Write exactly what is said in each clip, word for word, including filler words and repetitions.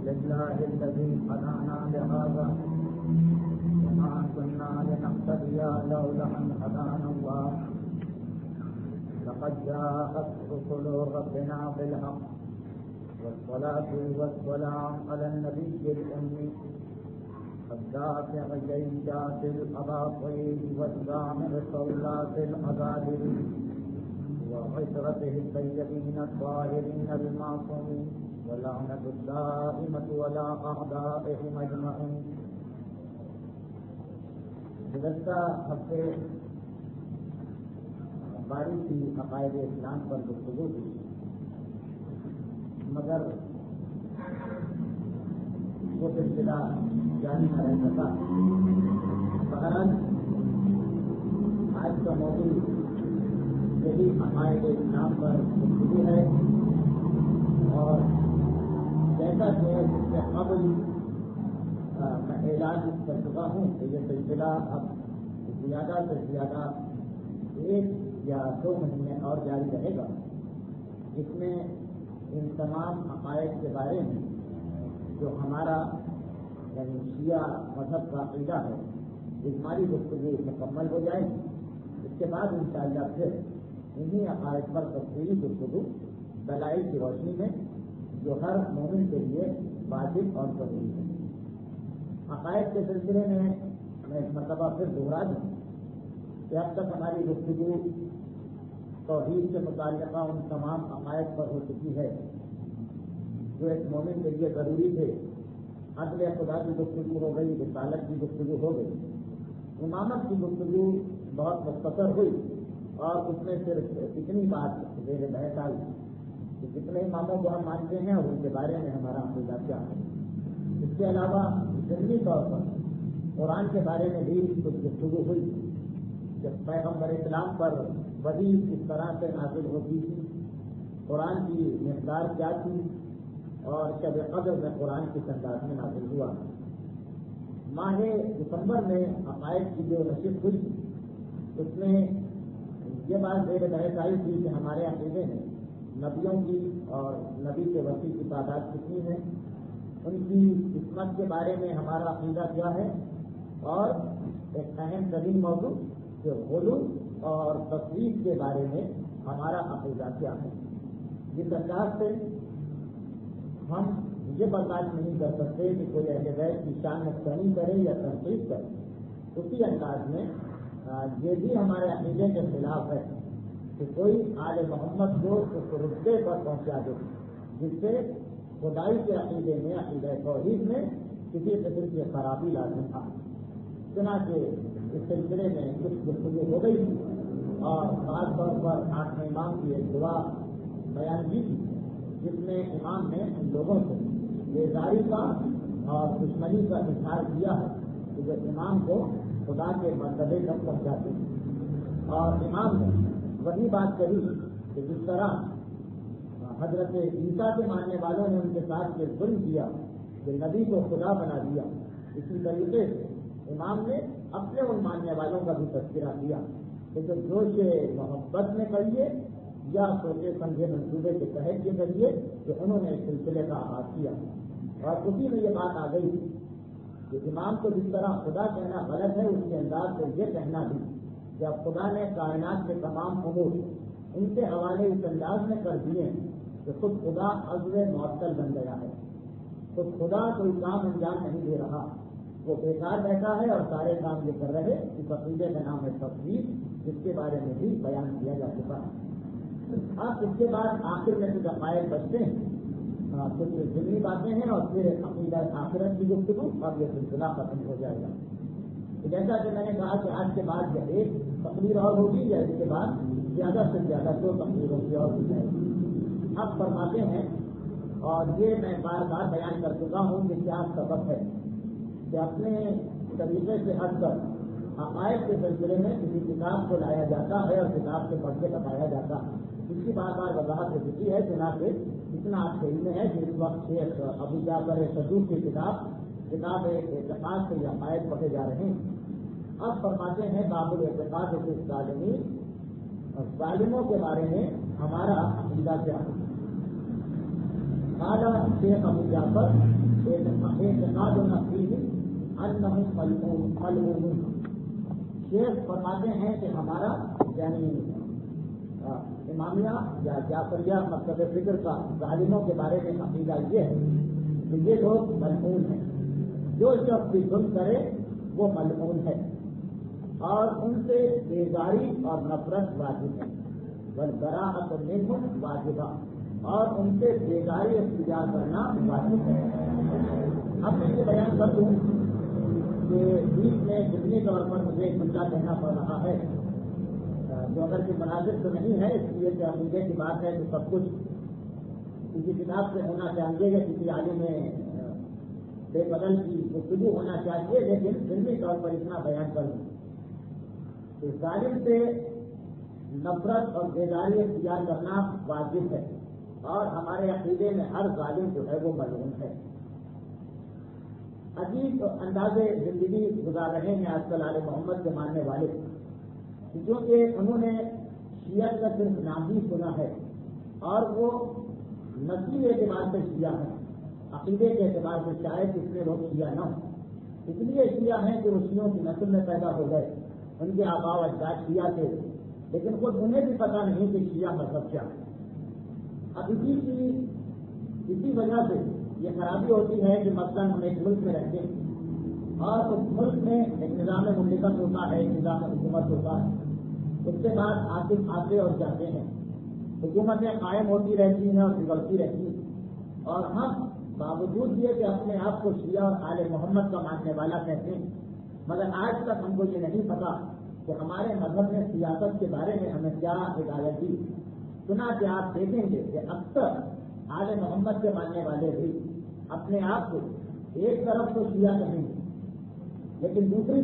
لله الذي هدانا لهذا وما كنا لنهتدي لولا أن هدانا الله لقد جاءت رسل ربنا بالحق والصلاة والسلام على النبي الأمي الدافع جيدات الأباطيل والجامع صولات الأبادل وعشرته الطيبين الطاهرين المعصومين واللعنة الدائمة ولا أعدائهم أجمعين. گزشتہ ہفتے باری کی عقائد اسلام پر گفتگو تھی، مگر وہ سلسلہ جاری نہ رہ سکا. بہرحال آج کا موضوع یہی عقائد اسلام پر گفتگو ہے، اور جیسا کہ اس سے قبل میں اعلان کر چکا ہوں کہ یہ سلسلہ اب زیادہ سے زیادہ ایک یا دو مہینے اور جاری رہے گا، جس میں ان تمام عقائد کے بارے میں جو ہمارا یعنی شیعہ مذہب کا عقیدہ ہے اجمالی گفتگو مکمل ہو جائے گی. اس کے بعد انشاءاللہ پھر انہی عقائد پر تفصیلی گفتگو دلائل کی روشنی میں جو ہر مومن کے لیے واجب اور ضروری ہے. عقائد کے سلسلے میں میں ایک مرتبہ پھر دوہرا دوں کہ اب تک ہماری گفتگو توحید سے متعلقہ ان تمام عقائد پر ہو چکی ہے جو ایک مومن کے لیے ضروری تھے. عدل خدا کی گفتگو ہو گئی، رسالت کی گفتگو ہو گئی، امامت کی گفتگو بہت مختصر ہوئی، اور اس میں صرف اتنی بات زیر بحث آئی کہ کتنے اماموں کو ہم مانتے ہیں اور ان کے بارے میں ہمارا عقیدہ کیا ہے. اس کے علاوہ ضمنی طور پر قرآن کے بارے میں بھی کچھ گفتگو ہوئی کہ پیغمبر اسلام پر وحی کس طرح سے نازل ہوتی تھی، قرآن کی مقدار کیا تھی، اور شب قدر میں قرآن کس انداز میں نازل ہوا. ماہ دسمبر میں عقائد کی جو نشست ہوئی اس میں یہ بات زیر بحث آئی تھی کہ ہمارے عقیدے میں نبیوں کی اور نبی کے وسیع کی تعداد کتنی ہے، ان کی قسمت کے بارے میں ہمارا عقیدہ کیا ہے، اور ایک اہم ترین موضوع کہ غلو اور تصویر کے بارے میں ہمارا عقیدہ کیا ہے. جس انداز سے ہم یہ برداشت نہیں کر سکتے کہ کوئی اہل بیت کی شان نقصانی کرے یا تنقید کرے، اسی انداز میں یہ بھی ہمارے عقیدے کے خلاف ہے کہ کوئی آل محمد کو اس رتبے پر پہنچا دے جس سے خدائی کے عقیدے میں عقیدہ توحید میں کسی قسم کی خرابی لازم تھا. چنانچہ اس سلسلے میں کچھ گفتگو ہو گئی اور خاص طور پر آٹھویں امام کی ایک دعا بیان کی جس میں امام نے ان لوگوں سے بیزاری کا اور دشمنی کا اظہار کیا ہے کہ جو امام کو خدا کے مرتبے تک پہنچاتے ہیں. اور امام نے وہی بات کہی کہ جس طرح حضرت عیسیٰ کے ماننے والوں نے ان کے ساتھ یہ ظلم کیا کہ نبی کو خدا بنا دیا، اسی طریقے سے امام نے اپنے ان ماننے والوں کا بھی تذکرہ کیا کہ جو جوش محبت میں کریے یا سوچے سمجھے منصوبے کے تحت یہ کریے کہ انہوں نے اس سلسلے کا آغاز کیا. اور اسی میں یہ بات آ گئی کہ امام کو جس طرح خدا کہنا غلط ہے، اس کے انداز سے یہ کہنا بھی کہ اب خدا نے کائنات کے تمام امور ان کے حوالے اس انداز میں کر دیے کہ خود خدا عضو معطل بن گیا ہے. خود خدا کوئی کام انجام نہیں دے رہا، وہ بیکار بیٹھا ہے اور سارے کام یہ کر رہے. اس عقیدے کا نام ہے تصویر، جس کے بارے میں بھی بیان کیا جا چکا ہے. اب اس کے بعد آخر میں کچھ عقائد بچتے ہیں، کچھ ضمنی باتیں ہیں، اور پھر عقیدہ آخرت کی گفتگو اور یہ سلسلہ ختم ہو جائے گا. جیسا کہ میں نے کہا کہ آج کے بعد یا ایک تقریر اور ہوگی یا اس کے بعد زیادہ سے زیادہ دو تقریروں کی اور ہو جائے گی. اب فرماتے ہیں، اور یہ میں بار بار بیان کر چکا ہوں کہ کیا سبب ہے کہ اپنے طریقے سے ہٹ کر عقائد کے سلسلے میں کسی کتاب کو لایا جاتا ہے اور کتاب سے پڑھ کے بتایا جاتا ہے. اس کی بار بار وضاحت ہو چکی ہے. چنانچہ اتنا آپ کے علم ہے کہ اس وقت شیخ ابو جعفر صدوق کی کتاب کتاب اعتقاد سے یہ عقائد پڑھے جا رہے ہیں. اب فرماتے ہیں باب الاعتقاد کے ظالمین، اور ظالموں کے بارے میں ہمارا عقیدہ کیا ہے. اعلیٰ شیخ ابو جعفر اعتقاد نفسی انہم ملعونون. شیخ فرماتے ہیں کہ ہمارا یعنی امامیہ یا جعفریہ مکتب فکر کا ظالموں کے بارے میں عقیدہ یہ ہے کہ یہ لوگ ملعون ہیں. جو شخص بھی ظلم کرے وہ ملعون ہے اور ان سے بیزاری اور نفرت واجب ہے. والبراءۃ منہم واجبہ, اور ان سے بیزاری اختیار کرنا واجب ہے. اب میں یہ بیان کر دوں کہ بیچ میں ضمنی طور پر مجھے ایک جملہ کہنا پڑ رہا ہے جو اگر کہ مناسب تو نہیں ہے, اس لیے کہ عقیدے کی بات ہے تو سب کچھ کسی کتاب سے ہونا چاہیے یا کسی عالم بے بدل کی گفتگو ہونا چاہیے, لیکن ضمنی طور پر اتنا بیان کر دوں کہ ظالم سے نفرت اور بیداری اختیار کرنا واجب ہے اور ہمارے عقیدے میں ہر ظالم جو ہے وہ ملعون ہے. عجیب انداز زندگی گزار رہے ہیں آج کل آل محمد کے ماننے والے, کیونکہ انہوں نے شیعہ کا صرف نام ہی سنا ہے اور وہ نسلی اعتبار سے شیعہ ہیں, عقیدے کے اعتبار سے شاید کتنے لوگ شیعہ نہ ہوں. اس لیے شیعہ ہیں کہ وہ شیعوں کی نسل میں پیدا ہو گئے, ان کے آباء و اجداد شیعہ تھے, لیکن خود انہیں بھی پتا نہیں کہ شیعہ مذہب کیا ہے. اب اسی کی اسی وجہ سے یہ خرابی ہوتی ہے کہ مثلاً ہم ایک ملک میں رہتے ہیں اور اس ملک میں ایک نظام مملکت ہوتا ہے, ایک نظام حکومت ہوتا ہے, اس کے بعد حاکم آتے اور جاتے ہیں, حکومتیں قائم ہوتی رہتی ہیں اور بگڑتی رہتی ہیں, اور ہم باوجود یہ کہ اپنے آپ کو شیعہ اور آل محمد کا ماننے والا کہتے ہیں, مگر آج تک ہم کو یہ نہیں پتا کہ ہمارے مذہب نے سیاست کے بارے میں ہمیں کیا ہدایت دی. سنا کہ آپ دیکھیں گے کہ اکثر آل محمد کے ماننے والے بھی اپنے آپ کو ایک طرف تو شیعہ کہیں گے, لیکن دوسری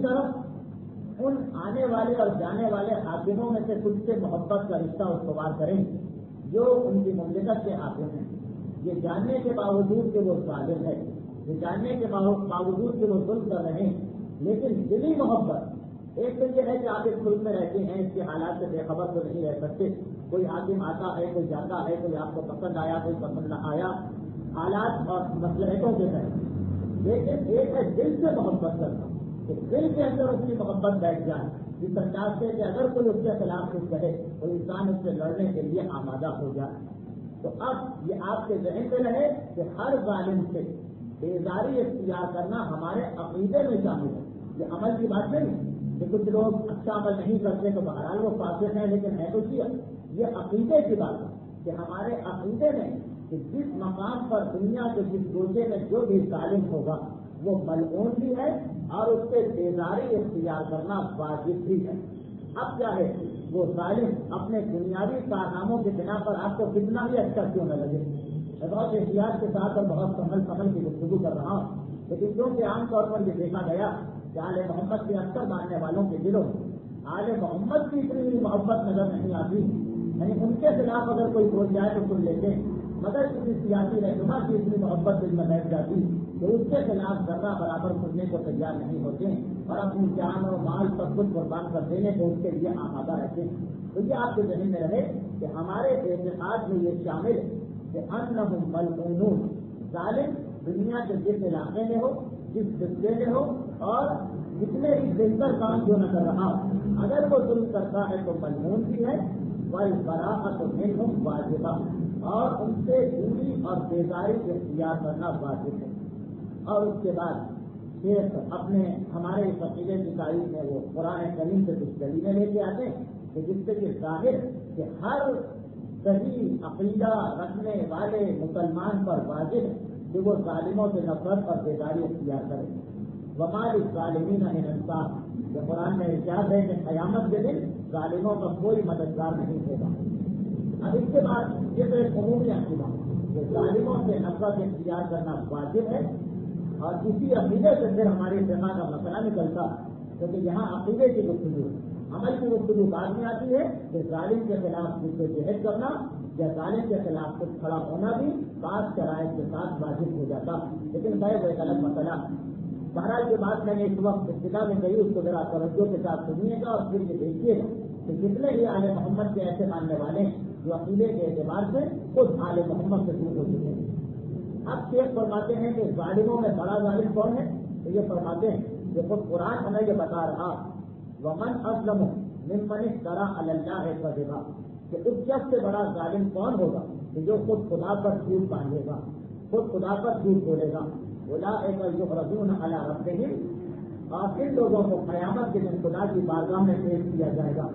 طرف ان آنے والے اور جانے والے حاکموں میں سے کچھ سے محبت کا رشتہ استوار کریں گے جو ان کی مملکت کے حاکم ہیں, یہ جاننے کے باوجود کہ وہ ظالم ہے, یہ جاننے کے باوجود کہ وہ ظلم کر رہے ہیں, لیکن دلی محبت ایک تو یہ ہے کہ آپ اس ملک میں رہتے ہیں, اس کے حالات سے بے خبر تو نہیں رہ سکتے. کوئی حاکم آتا ہے, کوئی جاتا ہے, کوئی آپ کو پسند آیا, کوئی پسند نہ آیا, حالات اور مصلحتوں کے تحت. لیکن ایک ہے دل سے محبت کرنا, کہ دل کے اندر اس کی محبت بیٹھ جائے اس انداز سے کہ اگر کوئی اس کے خلاف کچھ کہے تو انسان اس سے لڑنے کے لیے آمادہ ہو جائے. تو اب یہ آپ کے ذہن میں رہے کہ ہر ظالم سے بیزاری اختیار کرنا ہمارے عقیدے میں شامل ہے. یہ عمل کی بات نہیں کہ کچھ لوگ اچھا عمل نہیں کرتے تو بہرحال وہ فاسق ہیں, لیکن ہے تو کیا, یہ عقیدے کی بات ہے کہ ہمارے عقیدے میں کہ جس مقام پر دنیا کے جس گوشے میں جو بھی ظالم ہوگا وہ ملعون بھی ہے اور اس سے بیزاری اختیار کرنا واجب بھی ہے. اب کیا ہے, وہ ظالم اپنے دنیاوی کارناموں کے بنا پر آپ کو کتنا بھی اچھا کیوں نہ لگے, میں بہت احتیاط کے ساتھ اور بہت سنبھل سنبھل کی گفتگو کر رہا ہوں, لیکن کیونکہ عام طور پر یہ دیکھا گیا کہ آل محمد کے اکثر ماننے والوں کے دلوں میں آل محمد کی اتنی محبت نظر نہیں آتی, یعنی ان کے خلاف اگر کوئی بول جائے تو سن لیتے, مگر کسی سیاسی رہنما کی اتنی محبت دل میں بیٹھ جاتی تو اس کے خلاف ذرہ برابر سننے کو تیار نہیں ہوتے اور اپنی جان اور مال سب کچھ قربان کر دینے کو اس کے لیے آمادہ رہتے ہیں. تو یہ آپ کے ذہن میں رہے کہ ہمارے اعتقاد میں یہ شامل ہے کہ انہم ملعونون, ظالم دنیا کے جس علاقے میں ہو, جس خطے میں ہو اور جتنے بھی بہتر کام جو نہ کر رہا, اگر وہ ظلم کرتا ہے تو ملعون بھی ہے. والبراءۃ منہم واجبہ, اور ان سے دوری اور بیزاری اختیار کرنا واجب ہے. اور اس کے بعد شیخ اپنے ہمارے اس عقیدے کی تاریخ میں وہ قرآن کریم سے کچھ دلیلیں لے کے آتے ہیں کہ جس سے یہ ظاہر کہ ہر صحیح عقیدہ رکھنے والے مسلمان پر واجب ہے کہ وہ ظالموں سے نفرت اور بیداری اختیار کرے. وما للظالمین من انصار, یہ قرآن میں ارشاد ہے کہ قیامت کے دن ظالموں کا کوئی مددگار نہیں ہوگا. اب اس کے بعد یہ تو ایک عمومی عقیدہ کہ ظالموں سے نفرت اختیار کرنا واجب ہے, اور اسی عقیدے سے پھر ہماری اتفاق کا مسئلہ نکلتا, کیونکہ یہاں عقیدے کی گفتگو, عمل کی گفتگو بعد میں آتی ہے کہ ظالم کے خلاف کچھ کو جہد کرنا یا ظالم کے خلاف کچھ کھڑا ہونا بھی بعض شرائط کے ساتھ واجب ہو جاتا, لیکن غیر ایک الگ مسئلہ. بہرحال کے بعد میں نے اس وقت ابتدا میں کہی, اس کو ذرا توجہ کے ساتھ سنیے گا اور پھر یہ دیکھیے گا کہ جتنے ہی آل محمد کے ایسے ماننے والے جو عقیدے کے اعتبار سے خود آل محمد سے دور ہو چکے ہیں. اب شیخ فرماتے ہیں کہ ظالموں میں بڑا ظالم کون ہے؟ تو یہ فرماتے ہیں کہ خود قرآن ہمیں یہ بتا رہا ومن اظلم ممن افترى علی اللہ کذبا کہ اس شخص سے بڑا ظالم کون ہوگا کہ جو خود خدا پر جھوٹ باندھے گا، خود خدا پر جھوٹ بولے گا۔ اولئک یحرضون علی ربہم، اور ان لوگوں کو قیامت کے دن خدا کی بارگاہ میں پیش کیا جائے گا،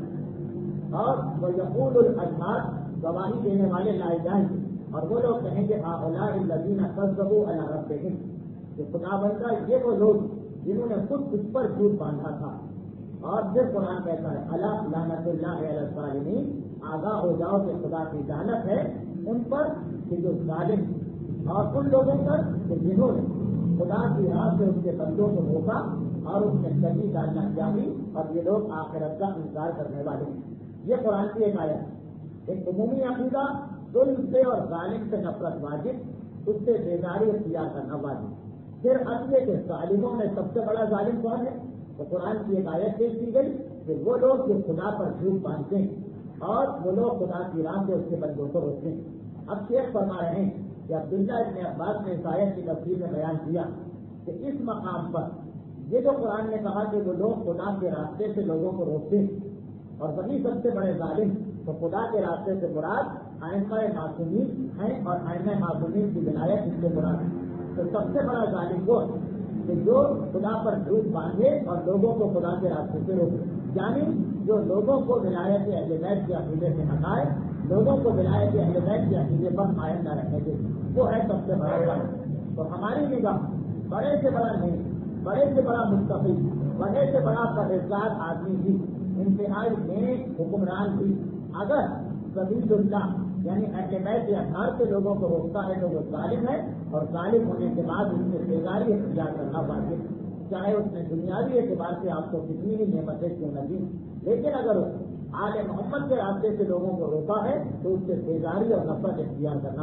اور ویقول الاشہاد، گواہی دینے والے لائے جائیں گے، اور وہ لوگ کہیں گے ہؤلاء الذین کذبوا علی ربہم، کہ خدا بندہ یہ وہ لوگ جنہوں نے خود اس پر جھوٹ باندھا تھا۔ اور پھر قرآن کہتا ہے الا لعنت اللہ علی الظالمین، آگاہ ہو جاؤ کہ خدا کی لعنت ہے ان پر کہ جو ظالم، اور ان لوگوں پر کہ جنہوں نے خدا کی راہ سے اس کے بندوں کو روکا اور اس میں کمی ڈالنا چاہی، اور یہ لوگ آخرت کا انکار کرنے والے ہیں۔ یہ قرآن کی ایک آیت، ایک عمومی عقیدہ، ظلم سے اور ظالم سے نفرت واجب، اس سے بیداری اختیار کرنا واجب۔ پھر اب یہ کہ ظالموں میں سب سے بڑا ظالم کون ہے؟ تو قرآن کی ایک آیت پیش کی گئی کہ وہ لوگ جو خدا پر جھوٹ باندھتے ہیں اور وہ لوگ خدا کی راہ سے اس کے بندوں کو روکتے ہیں۔ اب شیخ فرما رہے ہیں کہ عبداللہ ابن عباس نے اس آیت کی تفسیر میں بیان کیا کہ اس مقام پر یہ جو قرآن نے کہا کہ وہ لوگ خدا کے راستے سے لوگوں کو روکتے ہیں اور وہی سب سے بڑے ظالم، تو خدا کے راستے سے مراد ائمہ معصومین ہیں، اور ائمہ معصومین کی ولایت اس سے مراد ہے۔ تو سب سے بڑا ظالم وہ کہ جو خدا پر جھوٹ باندھے اور لوگوں کو خدا کے راستے سے روکے، یعنی جو لوگوں کو ولایت اہل بیت کے عقیدے سے ہٹائے، لوگوں کو ولایت اہل بیت کے عقیدے پر قائم نہ رکھنے دے، وہ ہے سب سے بڑا ظالم۔ تو ہماری نگاہ بڑے سے بڑا نہیں، بڑے سے بڑا مستقل، بڑے سے بڑا پرہیزگار آدمی بھی، انتہائی نیک حکمران بھی، اگر سبیل اللہ یعنی اہل بیت کے اطہار سے لوگوں کو روکتا ہے تو وہ ظالم ہے، اور ظالم ہونے کے بعد اس سے بیداری اختیار کرنا واجب، چاہے اس نے دنیاوی اعتبار سے آپ کو کتنی ہی نعمتیں کیوں نہ دی، لیکن اگر اس آل محمد کے راستے سے لوگوں کو روکا ہے تو اس سے بیداری اور نفرت اختیار کرنا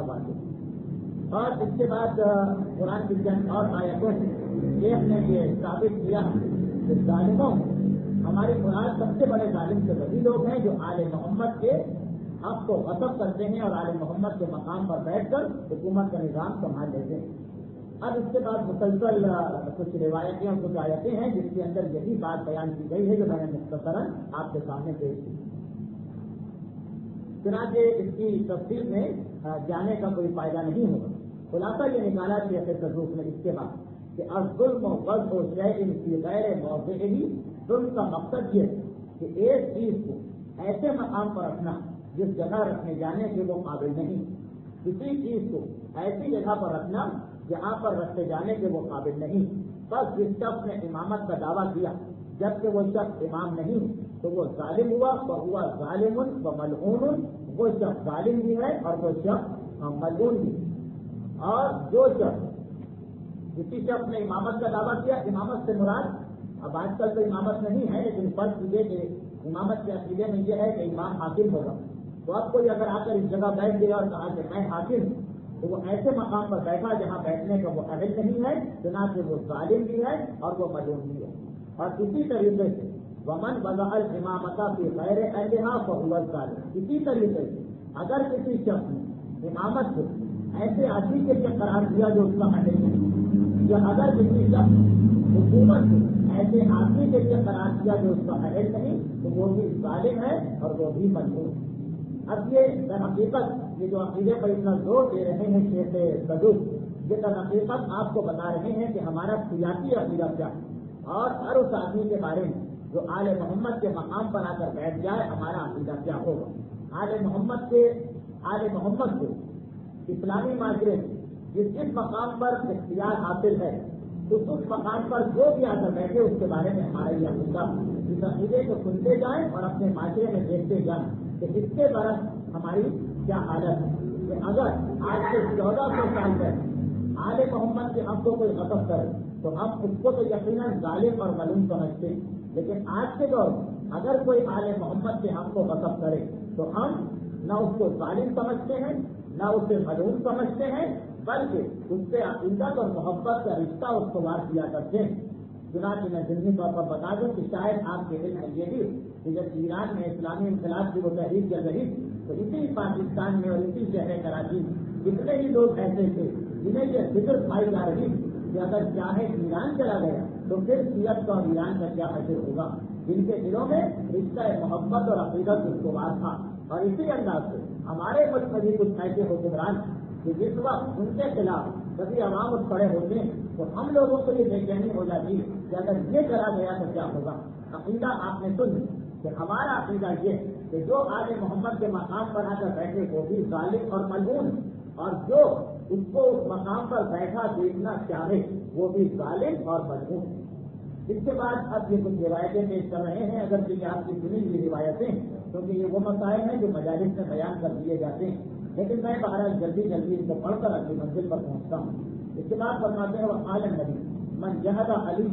واجب۔ اور اس کے بعد قرآن کی چند اور آیتوں سے ایک نے یہ ثابت کیا کہ ظالموں ہماری قرآن سب سے بڑے ظالم سے وہی لوگ ہیں جو آل محمد کے حق کو غصب کرتے ہیں اور آل محمد کے مقام پر بیٹھ کر حکومت کا نظام سنبھال لیتے ہیں۔ اب اس کے بعد مسلسل کچھ روایتیں اور کچھ آیتیں ہیں جس کے اندر یہی بات بیان کی گئی ہے جو میں نے مختصراً آپ کے سامنے پیش کی۔ چنانچہ اس کی تفصیل میں جانے کا کوئی فائدہ نہیں ہوگا، خلاصہ یہ نکالا شیخ تصوف نے اس کے بعد کہ الظلم وضع شیء فی غیر موضعہ، ظلم کا مقصد یہ کہ ایک چیز کو ایسے مقام پر رکھنا جس جگہ رکھنے جانے کے وہ قابل نہیں، کسی چیز کو ایسی جگہ پر رکھنا جہاں پر رکھے جانے کے وہ قابل نہیں۔ بس جس شخص نے امامت کا دعویٰ کیا جبکہ وہ شخص امام نہیں تو وہ ظالم ہوا، تو ہوا ظالم و ملعون، وہ شخص ظالم بھی ہے اور وہ شخص ملعون بھی۔ اور جو شخص کسی شخص نے امامت کا دعویٰ کیا، امامت سے مراد اب آج کل تو امامت نہیں ہے، لیکن فرض کیجیے کہ امامت کے عقیدے میں یہ ہے کہ امام حاکم ہوگا، تو اب کوئی اگر آ کر اس جگہ بیٹھ گیا اور کہا کہ میں حاکم ہوں تو وہ ایسے مقام پر بیٹھا جہاں بیٹھنے کا وہ اہل نہیں ہے، چنانچہ وہ ظالم بھی ہے اور وہ ملعون بھی ہے۔ اور اسی طریقے سے ومن وضع الامامۃ فی غیر اہلھا فہو الظالم، اسی طریقے سے اگر کسی شخص نے امامت کو ایسے آدمی کے لیے قرار دیا جو اس کا اہل نہیں، یا اگر کسی شخص حکومت کو ایسے آدمی کے لیے قرار دیا جو اس کا اہل نہیں تو وہ بھی ظالم ہے اور وہ بھی ملعون۔ اب یہ در حقیقت یہ جو عقیدے پر اتنا زور دے رہے ہیں شیخ تصوف، یہ در حقیقت آپ کو بتا رہے ہیں کہ ہمارا سیاسی عقیدہ کیا ہے، اور ہر اس آدمی کے بارے میں جو آل محمد کے مقام پر آ کر بیٹھ جائے ہمارا عقیدہ کیا ہوگا۔ آل محمد کے آل محمد کو اسلامی معاشرے میں جس جس مقام پر اختیار حاصل ہے اس اس مقام پر جو بھی آ کر بیٹھے اس کے بارے میں ہمارا یہ عقیدہ، اس عقیدے کو سنتے جائیں اور اپنے معاشرے میں دیکھتے جائیں کہ اس کے برعکس ہماری کیا حالت ہے کہ اگر آج سے چودہ سو سال پہلے آل محمد کے ہم کو کوئی غصب کرے تو ہم اس کو تو یقیناً ظالم اور ملعون سمجھتے ہیں، لیکن آج کے دور میں اگر کوئی آل محمد کے ہم کو غصب کرے تو ہم نہ اس کو ظالم سمجھتے ہیں نہ اسے ملعون سمجھتے ہیں، بلکہ اس سے عقیدت اور محبت کا رشتہ استوار کیا کرتے ہیں۔ چنانچہ میں ضمنی طور پر بتا دوں کہ شاید آپ کے علم میں یہ بھی کہ جب ایران میں اسلامی انقلاب کی وہ تحریک چل رہی تو اسی پاکستان میں اور اسی شہر کراچی میں کتنے ہی لوگ ایسے تھے جنہیں یہ فکر پائی جا رہی کہ اگر چاہے ایران چلا گیا تو پھر سیرت کا اور ایران کا کیا حاصل ہوگا، جن کے دلوں میں رشتہ محبت اور عقیدت استوار تھا. اور اسی انداز سے ہمارے ملک میں بھی کچھ ایسے حکمران کہ جس وقت ان کے خلاف کبھی عوام اٹھ کھڑے ہوتے ہیں تو ہم لوگوں کو یہ بے چینی ہو جاتی ہے کہ اگر یہ چلا گیا تو کیا ہوگا. عقیدہ آپ نے سن کہ ہمارا عقیدہ یہ کہ جو آل محمد کے مقام پر آ کر بیٹھے وہ بھی ظالم اور ملعون، اور جو اس کو اس مقام پر بیٹھا دیکھنا چاہے وہ بھی ظالم اور ملعون. اس کے بعد اب یہ کچھ روایتیں پیش کر رہے ہیں، اگر کہ آپ کی سنی ہوئی روایتیں، کیونکہ یہ وہ مسائل ہیں جو مجالس میں بیان کر دیے جاتے ہیں، لیکن میں بہرحال جلدی جلدی اس کو پڑھ کر اپنی منزل پر پہنچتا ہوں. اس کے بعد فرماتے ہیں وہ عالم نبی من جہد علی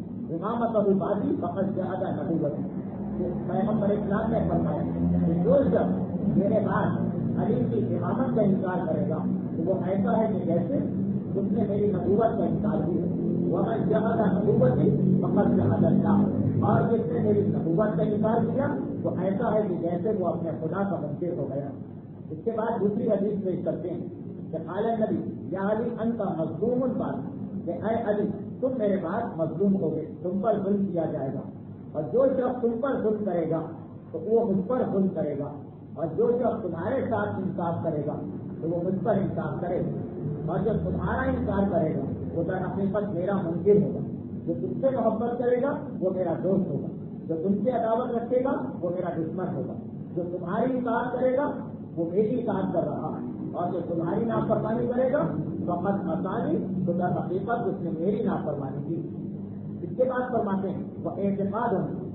امامت ابو بازی فقط جہد نبوت. پیغمبر اسلام نے فرمایا کہ جو شخص میرے بعد علی کی امامت کا انکار کرے گا تو وہ ایسا ہے کہ جیسے اس نے میری نبوت کا انکار کیا. ومن جہد نبوت فقط جہد اللہ، اور جس نے میری نبوت کا انکار کیا تو ایسا ہے کہ جیسے وہ اپنے خدا کا منکر ہو گیا. اس کے بعد دوسری حدیث پیش کرتے ہیں کہ قال النبی یا علی انت مظلوم بات، کہ اے علی تم میرے بعد مظلوم ہو گئے، تم پر ظلم کیا جائے گا، اور جو شخص تم پر ظلم کرے گا تو وہ مجھ پر ظلم کرے گا، اور جو شخص تمہارے ساتھ انصاف کرے گا تو وہ مجھ پر انصاف کرے گا، اور جو تمہارا انکار کرے گا وہ در حقیقت میرا منکر ہوگا. جو تم سے محبت کرے گا وہ میرا دوست ہوگا، جو تم سے عداوت رکھے گا وہ میرا دشمن ہوگا، جو تمہاری اطاعت کرے گا وہ میری اطاعت کر رہا ہے، اور جو تمہاری نافرمانی کرے گا فقط آسانی تو در حقیقت اس نے میری نافرمانی کی. اس کے بعد فرماتے ہیں وہ اعتقاد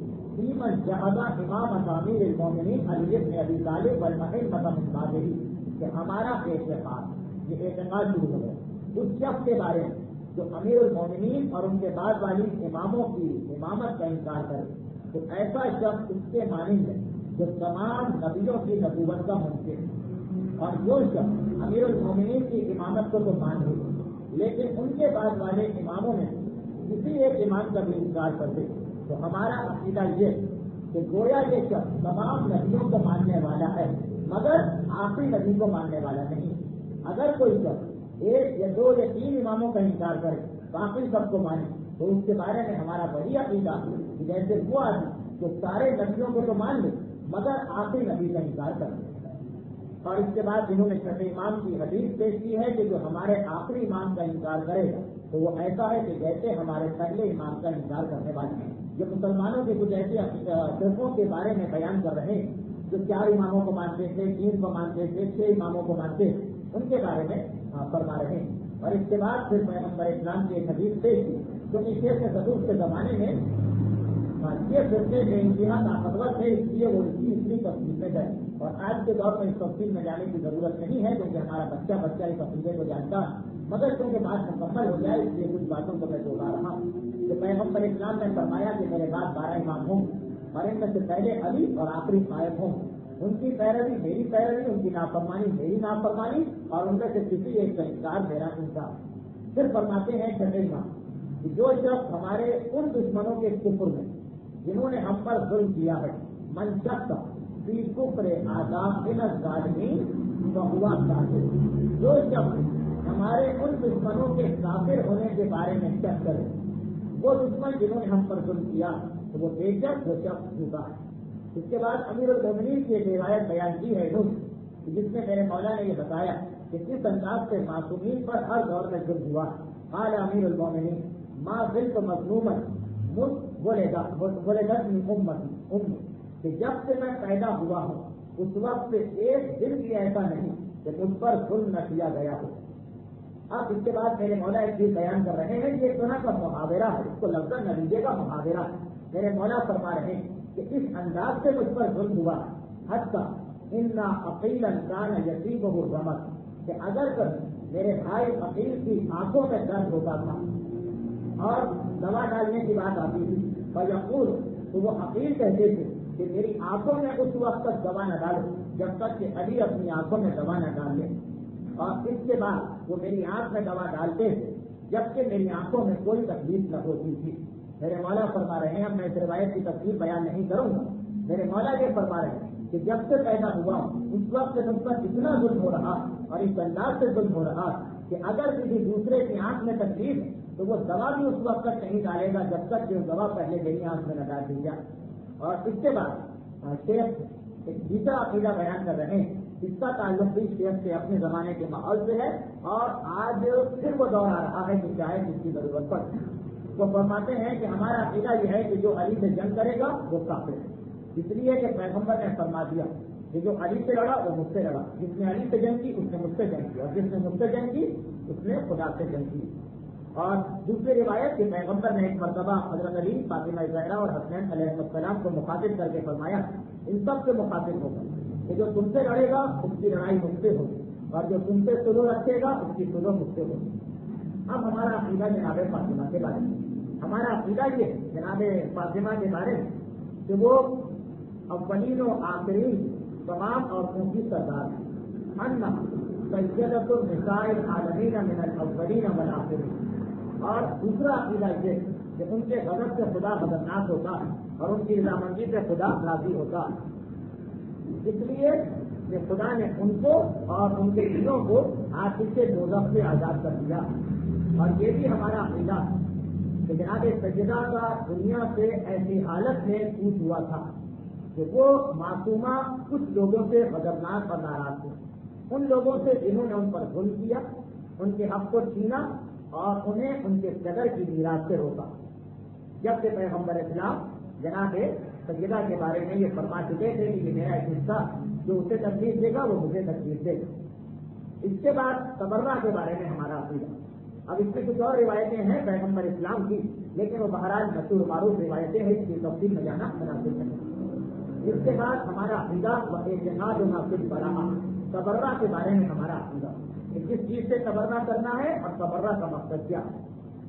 فیمن جہدا امام امیر المومنین علی بن ابی طالب والمحبۃ من بعدہ، کہ ہمارا اعتقاد، یہ اعتقاد شروع ہو گیا اس شخص کے بارے میں جو امیر المومنین اور ان کے بعد والی اماموں کی امامت کا انکار کرے، تو ایسا شخص اس کے مانند ہے جو تمام نبیوں کی نبوت کا منکر ہے. اور جو شخص امیر المومنین کی امامت کو تو مان لے لیکن ان کے بعد والے اماموں میں کسی ایک امام کا بھی انکار کر دے تو ہمارا عقیدہ یہ کہ گویا یہ شخص تمام نبیوں کو ماننے والا ہے مگر آخری نبی کو ماننے والا نہیں. اگر کوئی شخص ایک یا دو یا تین اماموں کا انکار کرے باقی سب کو مانے تو اس کے بارے میں ہمارا وہی عقیدہ کہ جیسے وہ آدمی جو سارے نبیوں کو تو مان لے مگر آخری نبی کا انکار کر دے. اور اس کے بعد انہوں نے چھٹے امام کی حدیث پیش کی ہے کہ جو ہمارے آخری امام کا انکار کرے گا تو وہ ایسا ہے کہ جیسے ہمارے پہلے امام کا انکار کرنے والے ہیں. جو مسلمانوں کے کچھ ایسے فرقوں کے بارے میں بیان کر رہے ہیں جو چار اماموں کو مانتے تھے، تین کو مانتے تھے، چھ اماموں کو مانتے تھے، ان کے بارے میں فرما رہے ہیں. اور اس کے بعد پھر پیغمبر اسلام کی ایک حدیث پیش کی جو کہ شیخ صدوق کے زمانے میں یہ فرقے بے انتہا طاقتور تھے، اس لیے وہ اسی اتنی تفصیل میں گئے. اور آج کے دور میں اس تفصیل میں جانے کی ضرورت نہیں ہے کیونکہ ہمارا بچہ بچہ اس عقیدے کو جانتا ہے، مگر کیونکہ بات مکمل ہو جائے اس لیے کچھ باتوں کو میں دوہرا رہا ہوں. کہ پیغمبر اسلام نے فرمایا کہ میرے بعد بارہ امام ہوں اور ان میں سے پہلے علی اور آخری قائم ہوں، ان کی پیروی میری پیروی، ان کی نافرمانی میری نافرمانی، اور ان میں سے کسی ایک کا انکار میرا انکار. پھر فرماتے ہیں چھٹے امام کہ جو شخص ہمارے ان دشمنوں کے کفر میں جنہوں نے ہم پر ظلم کیا ہے من شخص فی کفر آداب ان الظالمین تو ہوا کافر، جو شخص ہمارے ان دشمنوں کے کافر ہونے کے بارے میں شک کرے، وہ دشمن جنہوں نے ہم پر ظلم کیا تو وہ بے شک وہ شخص جھوٹا ہے. اس کے بعد امیر المومنین کی ایک روایت بیان کی ہے جس میں میرے مولا نے یہ بتایا کہ کس انداز سے معصومین پر ہر دور میں ظلم ہوا. قال امیر المومنین ما ظلت مظلوما مجھ بولے گا بولے گا امت ام کہ جب سے میں پیدا ہوا ہوں اس وقت سے ایک دن بھی ایسا نہیں کہ مجھ پر ظلم نہ کیا گیا ہو. اب اس کے بعد میرے مولا ایک چیز بیان کر رہے ہیں کہ ایک طرح کا محاورہ ہے، اس کو لفظ نہ لیجیے گا، محاورہ ہے. میرے مولا فرما رہے ہیں کہ اس انداز سے مجھ پر ظلم ہوا حتیٰ انا عقیلا کان یصیبہ الرمد، کہ اگر میرے بھائی عقیل کی آنکھوں میں درد ہوتا تھا اور دوا ڈالنے کی بات آتی تھی فیقول تو وہ عقیل کہتے تھے کہ میری آنکھوں میں اس وقت تک دوا نہ ڈالو جب تک کہ علی اپنی آنکھوں میں دوا نہ ڈال لے، اور اس کے بعد وہ میری آنکھ میں دوا ڈالتے تھے جبکہ میری آنکھوں میں کوئی تکلیف نہ ہوتی تھی. میرے مولا فرما رہے ہیں، میں اس روایت کی تفصیل بیان نہیں کروں گا، میرے مولا یہ فرما رہے ہیں کہ جب سے پیدا ہوا اس وقت سے مجھ پر اتنا ظلم ہو رہا اور اس انداز سے ظلم ہو رہا کہ اگر کسی دوسرے کی آنکھ میں تکلیف ہے تو وہ دوا بھی اس وقت تک نہیں ڈالے گا جب تک جو دوا پہلے میری آنکھ میں نہ ڈال دی جائے. اور اس کے بعد شیخ ایک دوسرا عقیدہ بیان کر رہے ہیں، اس کا تعلق بھی شیخ سے اپنے زمانے کے ماحول سے ہے، اور آج پھر وہ دور آ رہا ہے کہ شاید اس کی ضرورت پڑ. وہ فرماتے ہیں کہ ہمارا عقیدہ یہ ہے کہ جو علی سے جنگ کرے گا وہ کافر ہے، اس لیے کہ پیغمبر نے فرما دیا کہ جو علی سے لڑا وہ مجھ سے لڑا، جس نے علی سے جنگ کی اس نے مجھ سے جنگ کی، اور جس نے مجھ سے جنگ کی اس نے خدا سے جنگ کی. اور دوسری روایت کہ پیغمبر نے ایک مرتبہ حضرت علی، فاطمہ زہرا اور حسنین علیہ السلام کو مخاطب کر کے فرمایا، ان سب سے مخاطب ہوگا کہ جو تم سے لڑے گا اس کی لڑائی مجھ سے ہوگی، اور جو تم سے سلو رکھے گا اس کی سلو مجھ سے ہوگی. اب ہمارا عقیدہ جناب فاطمہ کے بارے میں، ہمارا عقیدہ یہ ہے جناب فاطمہ کے بارے میں کہ وہ اولین و آخرین تمام عورتوں کی سردار ہے، انہا سیدۃ النساء العالمین من الاولین والآخرین. اور دوسرا عقیدہ یہ کہ ان کے غضب سے خدا غضبناک ہوتا ہے اور ان کی رضامندی سے خدا راضی ہوتا ہے، اس لیے کہ خدا نے ان کو اور ان کے دلوں کو آتش دوزخ سے آزاد کر دیا. اور یہ بھی ہمارا عقیدہ کہ جناب سیدہ کا دنیا سے ایسی حالت میں کوچ ہوا تھا کہ وہ معصومہ کچھ لوگوں سے غضبناک اور ناراض تھے، ان لوگوں سے جنہوں نے ان پر ظلم کیا، ان کے حق کو چھینا اور انہیں ان کے قدر کی میراث سے روکا. جب کہ پیغمبر اسلام جناب سیدہ کے بارے میں یہ فرما چکے تھے کہ یہ میرا ایک حصہ جو اسے تکلیف دے گا وہ مجھے تکلیف دے گا. اس کے بعد تبرہ کے بارے میں ہمارا عقیدہ، اب اس میں کچھ اور روایتیں ہیں پیغمبر اسلام کی، لیکن وہ بہرحال مشہور معروف روایتیں ہیں، اس کی تفصیل میں جانا مناسب نہیں. اس کے بعد ہمارا عقیدہ و اعتقاد و نافذ براءہ، تبرہ کے بارے میں ہمارا عقیدہ کہ کس چیز سے تبرہ کرنا ہے اور تبرہ کا مقصد کیا ہے.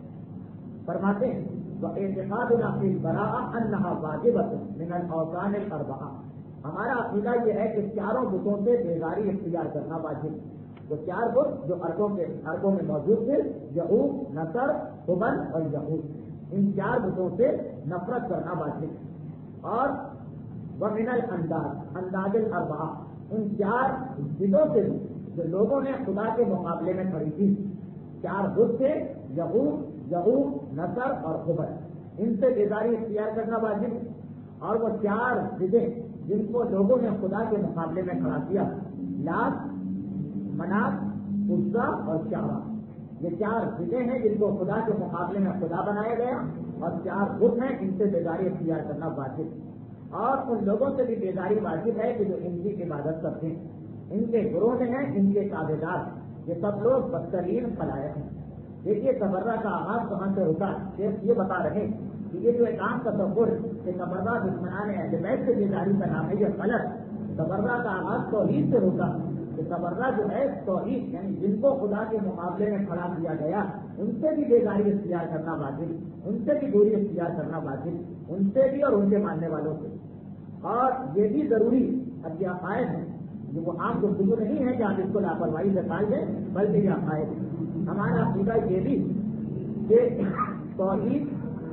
فرماتے ہیں وَاعْتِقَادُ نَافِذ بَرَاءَ أَنَّهَا وَاجِبَةٌ مِنَ الْأَوْثَانِ الْأَرْبَعَةِ. ہمارا عقیدہ یہ ہے کہ چاروں بتوں سے بیزاری اختیار کرنا واجب. وہ چار بت جو عربوں کے عربوں میں موجود تھے، یعوق، نصر، حبل اور یعوق، ان چار بتوں سے نفرت کرنا واجب. اور وَمِنَ الْأَنْدَادِ انداز الْأَرْبَعَةِ، ان چار بتوں سے جو لوگوں نے خدا کے مقابلے میں کھڑی تھی، چار بت تھے، یعوق، یعوق، نصر اور حبل، ان سے بیزاری اختیار کرنا واجب. اور وہ چار ضدیں جن کو لوگوں نے خدا کے مقابلے میں کھڑا کیا، لات، منات، عزا اور شعبہ، یہ چار ضدیں ہیں جن کو خدا کے مقابلے میں خدا بنایا گیا، اور چار بت ہیں، ان سے بیزاری اختیار کرنا واجب. اور ان لوگوں سے بھی بیزاری واجب ہے کہ جو ان کی عبادت کرتے ہیں، ان کے گروہ میں ہیں، ان کے تابعدار، یہ سب لوگ بدترین خلائق ہیں. دیکھیے تبرہ کا آغاز کہاں سے ہوتا ہے. صرف یہ بتا رہے کہ یہ جو ایک عام تصور کہ تبرہ دشمنان اہل بیت سے بیزاری کا نام ہے، یہ غلط. تبرہ کا آغاز توحید سے ہوتا ہے کہ تبرہ جو ہے توحید، یعنی جن کو خدا کے مقابلے میں کھڑا کیا گیا ان سے بھی بیزاری اختیار کرنا واجب، ان سے بھی دوری اختیار کرنا واجب، ان سے بھی اور ان کے ماننے والوں سے. اور یہ بھی ضروری اب یہ عقائد ہے، جو وہ عام گفتگو نہیں ہے کہ آپ اس کو لاپرواہی سے ٹال دیں، بلکہ یہ عقائد ہے. ہمارا عقیدہ یہ بھی کہ توحید،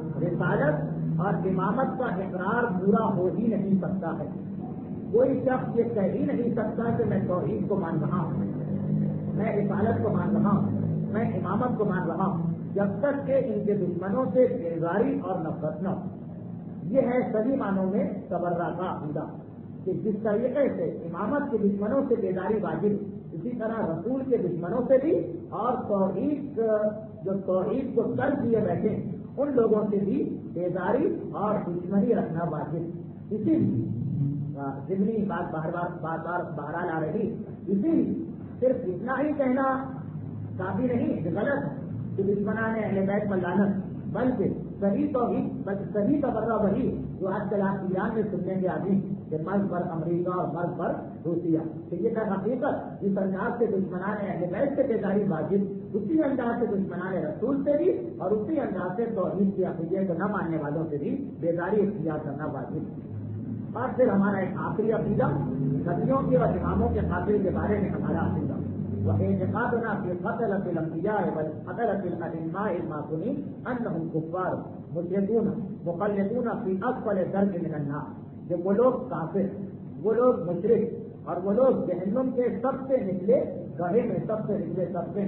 رسالت اور امامت کا اقرار پورا ہو ہی نہیں سکتا ہے. کوئی شخص یہ کہہ ہی نہیں سکتا کہ میں توحید کو مان رہا ہوں، میں رسالت کو مان رہا ہوں، میں امامت کو مان رہا ہوں، جب تک کہ ان کے دشمنوں سے بیزاری اور نفرت نہ ہو. یہ ہے صحیح معنوں میں تبرہ کا عقیدہ کہ جس طریقے سے امامت کے دشمنوں سے بیداری واجب، اسی طرح رسول کے دشمنوں سے بھی، اور توحید جو توحید کو ترک کیے بیٹھے ان لوگوں سے بھی بیداری اور دشمنی رکھنا واجب. اسی لیے ضمنی بات بار بار بار بار بہرحال آ رہی، اسی لیے صرف اتنا ہی کہنا کافی نہیں کہ غلط کہ دشمنان اہل بیت پر لعنت، بلکہ صحیح توحید، بلکہ صحیح تبرہ وہی جو آج کل آپ ایران میں سننے کے آدمی کہ مرض پر امریکہ اور مرض پر روسیہ، کہ یہ در حقیقت جس انداز سے دشمنان اہل بیت سے بیداری واجب، اسی انداز سے دشمنان رسول سے بھی اور اسی انداز سے توحید کی عقیدے کو نہ ماننے والوں سے بھی بیداری اختیار کرنا واجب. اور پھر ہمارا ایک آخری عقیدہ نبیوں کے اور اماموں کے قاتل کے بارے میں ہمارا عقیدہ وَاعْتِقَادُنَا فِي قَتْلَةِ الْأَنْبِيَاءِ وَالْقَتْلَةِ الْأَئِمَّاءِ الْمَعْصُومِينَ أَنَّهُمْ كُفَّارٌ مُشْرِكُونَ مُخَلَّدُونَ فِي أَسْفَلِ الدَّرْكِ مِنَ النَّارِ. کہ وہ لوگ کافر، وہ لوگ مشرک اور وہ لوگ جہنم کے سب سے نچلے گڑھے میں، سب سے نچلے طبقے میں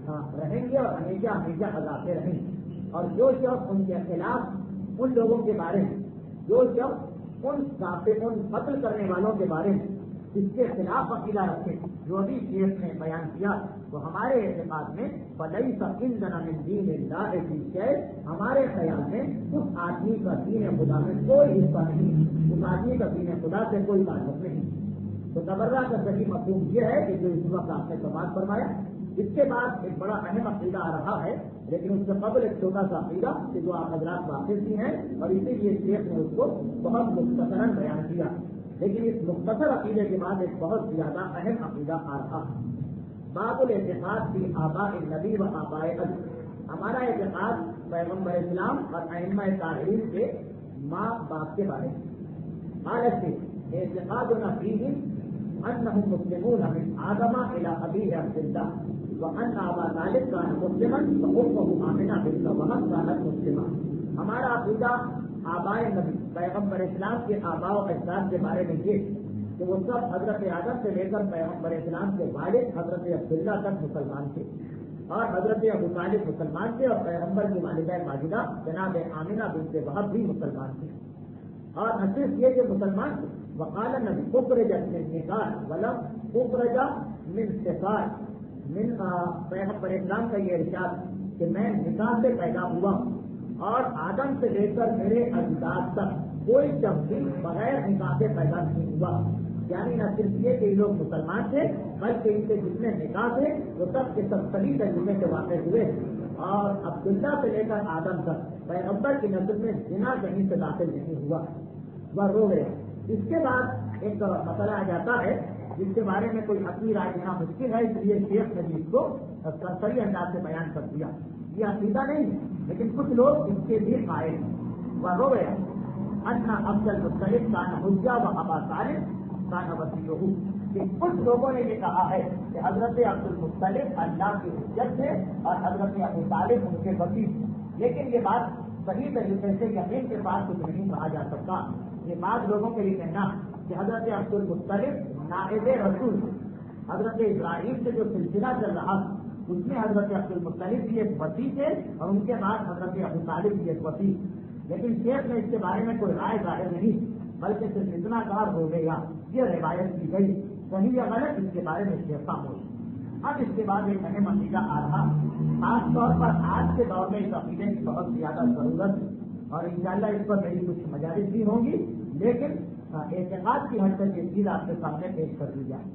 رہیں گے اور ہمیشہ ہمیشہ عذاب رہیں گے. اور جو شخص ان کے خلاف ان لوگوں کے بارے میں، جو شخص ان ان قتل کرنے والوں کے بارے میں اس کے خلاف عقیدہ رکھے، جو بھی شیخ نے بیان کیا، تو ہمارے اعتقاد میں فَلَيْسَ عِندَنَا مِن دِينِ اللَّهِ فِي شَيْءٍ، ہمارے خیال میں اس آدمی کا دین خدا میں کوئی حصہ نہیں، اس آدمی کا دین خدا سے کوئی تعلق نہیں. تو تبرہ کا صحیح مفہوم یہ ہے کہ جو اس وقت آپ نے سماعت فرمایا. اس کے بعد ایک بڑا اہم عقیدہ آ رہا ہے، لیکن اس سے قبل ایک چھوٹا سا عقیدہ کہ جو آپ حضرات واقف بھی ہیں، اور اسی لیے شیخ نے اس کو بہت مختصراً بیان کیا. لیکن اس مختصر عقیدے کے بعد ایک بہت زیادہ اہم عقیدہ آ رہا ہے. باب الاعتقاد فی آباء النبی و آباء علی. ہمارا اعتقاد پیغمبر اسلام اور ائمہ طاہرین کے ماں باپ کے بارے میں. حالت سے اعتقادنا فیہم انہم مسلمون من آدم الی ابیہ عبداللہ وان ابا طالب کان مسلما وامہ آمنہ بنت وہب کانت مسلمہ. ہمارا عقیدہ آباء نبی پیغمبر اسلام کے آباء و اجداد کے بارے میں یہ کہ وہ سب حضرت آدم سے لے کر پیغمبر اسلام کے والد حضرت عبداللہ تک مسلمان تھے، اور حضرت ابو طالب مسلمان تھے، اور پیغمبر کی والدہ ماجدہ جناب آمنہ بنت وہب بھی مسلمان تھے. اور نہ صرف یہ کہ مسلمان تھے، وقال نبی اخرج من نکاح ولم اخرج من صفات. من پیغمبر اسلام کا یہ ارشاد کہ میں نکاح سے پیدا ہوا ہوں، اور آدم سے لے کر میرے اجداد تک کوئی شخص بغیر نکاح سے پیدا نہیں ہوا. یعنی نہ صرف یہ کہ یہ لوگ مسلمان تھے، بلکہ ان کے جتنے نکاح تھے وہ سب کے سب صحیح طریقے سے واقع ہوئے. اور عبداللہ سے لے کر آدم تک پیغمبر کی نسل میں زنا کہیں سے داخل نہیں ہوا. وہ رو گئے. اس کے بعد ایک مسئلہ آ جاتا ہے جس کے بارے میں کوئی اپنی رائے دینا مشکل ہے، اس لیے شیخ نے اس کو سرسری انداز سے بیان کر دیا. یہ عقیدہ نہیں ہے، لیکن کچھ لوگ اس کے لیے قائل ہیں. وہ رو گئے انا عبد المطلب کان حجہ و ابا طالب کان وسیع. کہ کچھ لوگوں نے یہ کہا ہے کہ حضرت عبد المطلب اللہ کی حجت ہے اور حضرت ابو طالب ان کے وسیع. لیکن یہ بات صحیح طریقے سے یقین کے پاس کچھ نہیں کہا جا سکتا. یہ بعض لوگوں کے لیے کہنا کہ حضرت عبد المطلب نائب رسول، حضرت ابراہیم سے جو سلسلہ چل رہا اس میں حضرت عبد المطلب بھی ایک وسیع تھے، اور ان کے بعد حضرت ابو طالب بھی ایک وسیع. لیکن شیخ نے اس کے بارے میں کوئی رائے ظاہر نہیں، بلکہ صرف اتنا کار ہو گیا یہ روایت کی گئی. صحیح یا غلط اس کے بارے میں شیخ خاموش. اب اس کے بعد ایک اہم عقیدہ آ رہا، خاص طور پر آج کے دور میں اس عقیدے کی بہت زیادہ ضرورت ہے، اور انشاءاللہ اس پر میری کچھ مجالس بھی ہوں گی، لیکن اعتقاد کی حد تک یہ چیز آپ کے سامنے پیش کر دی جائے.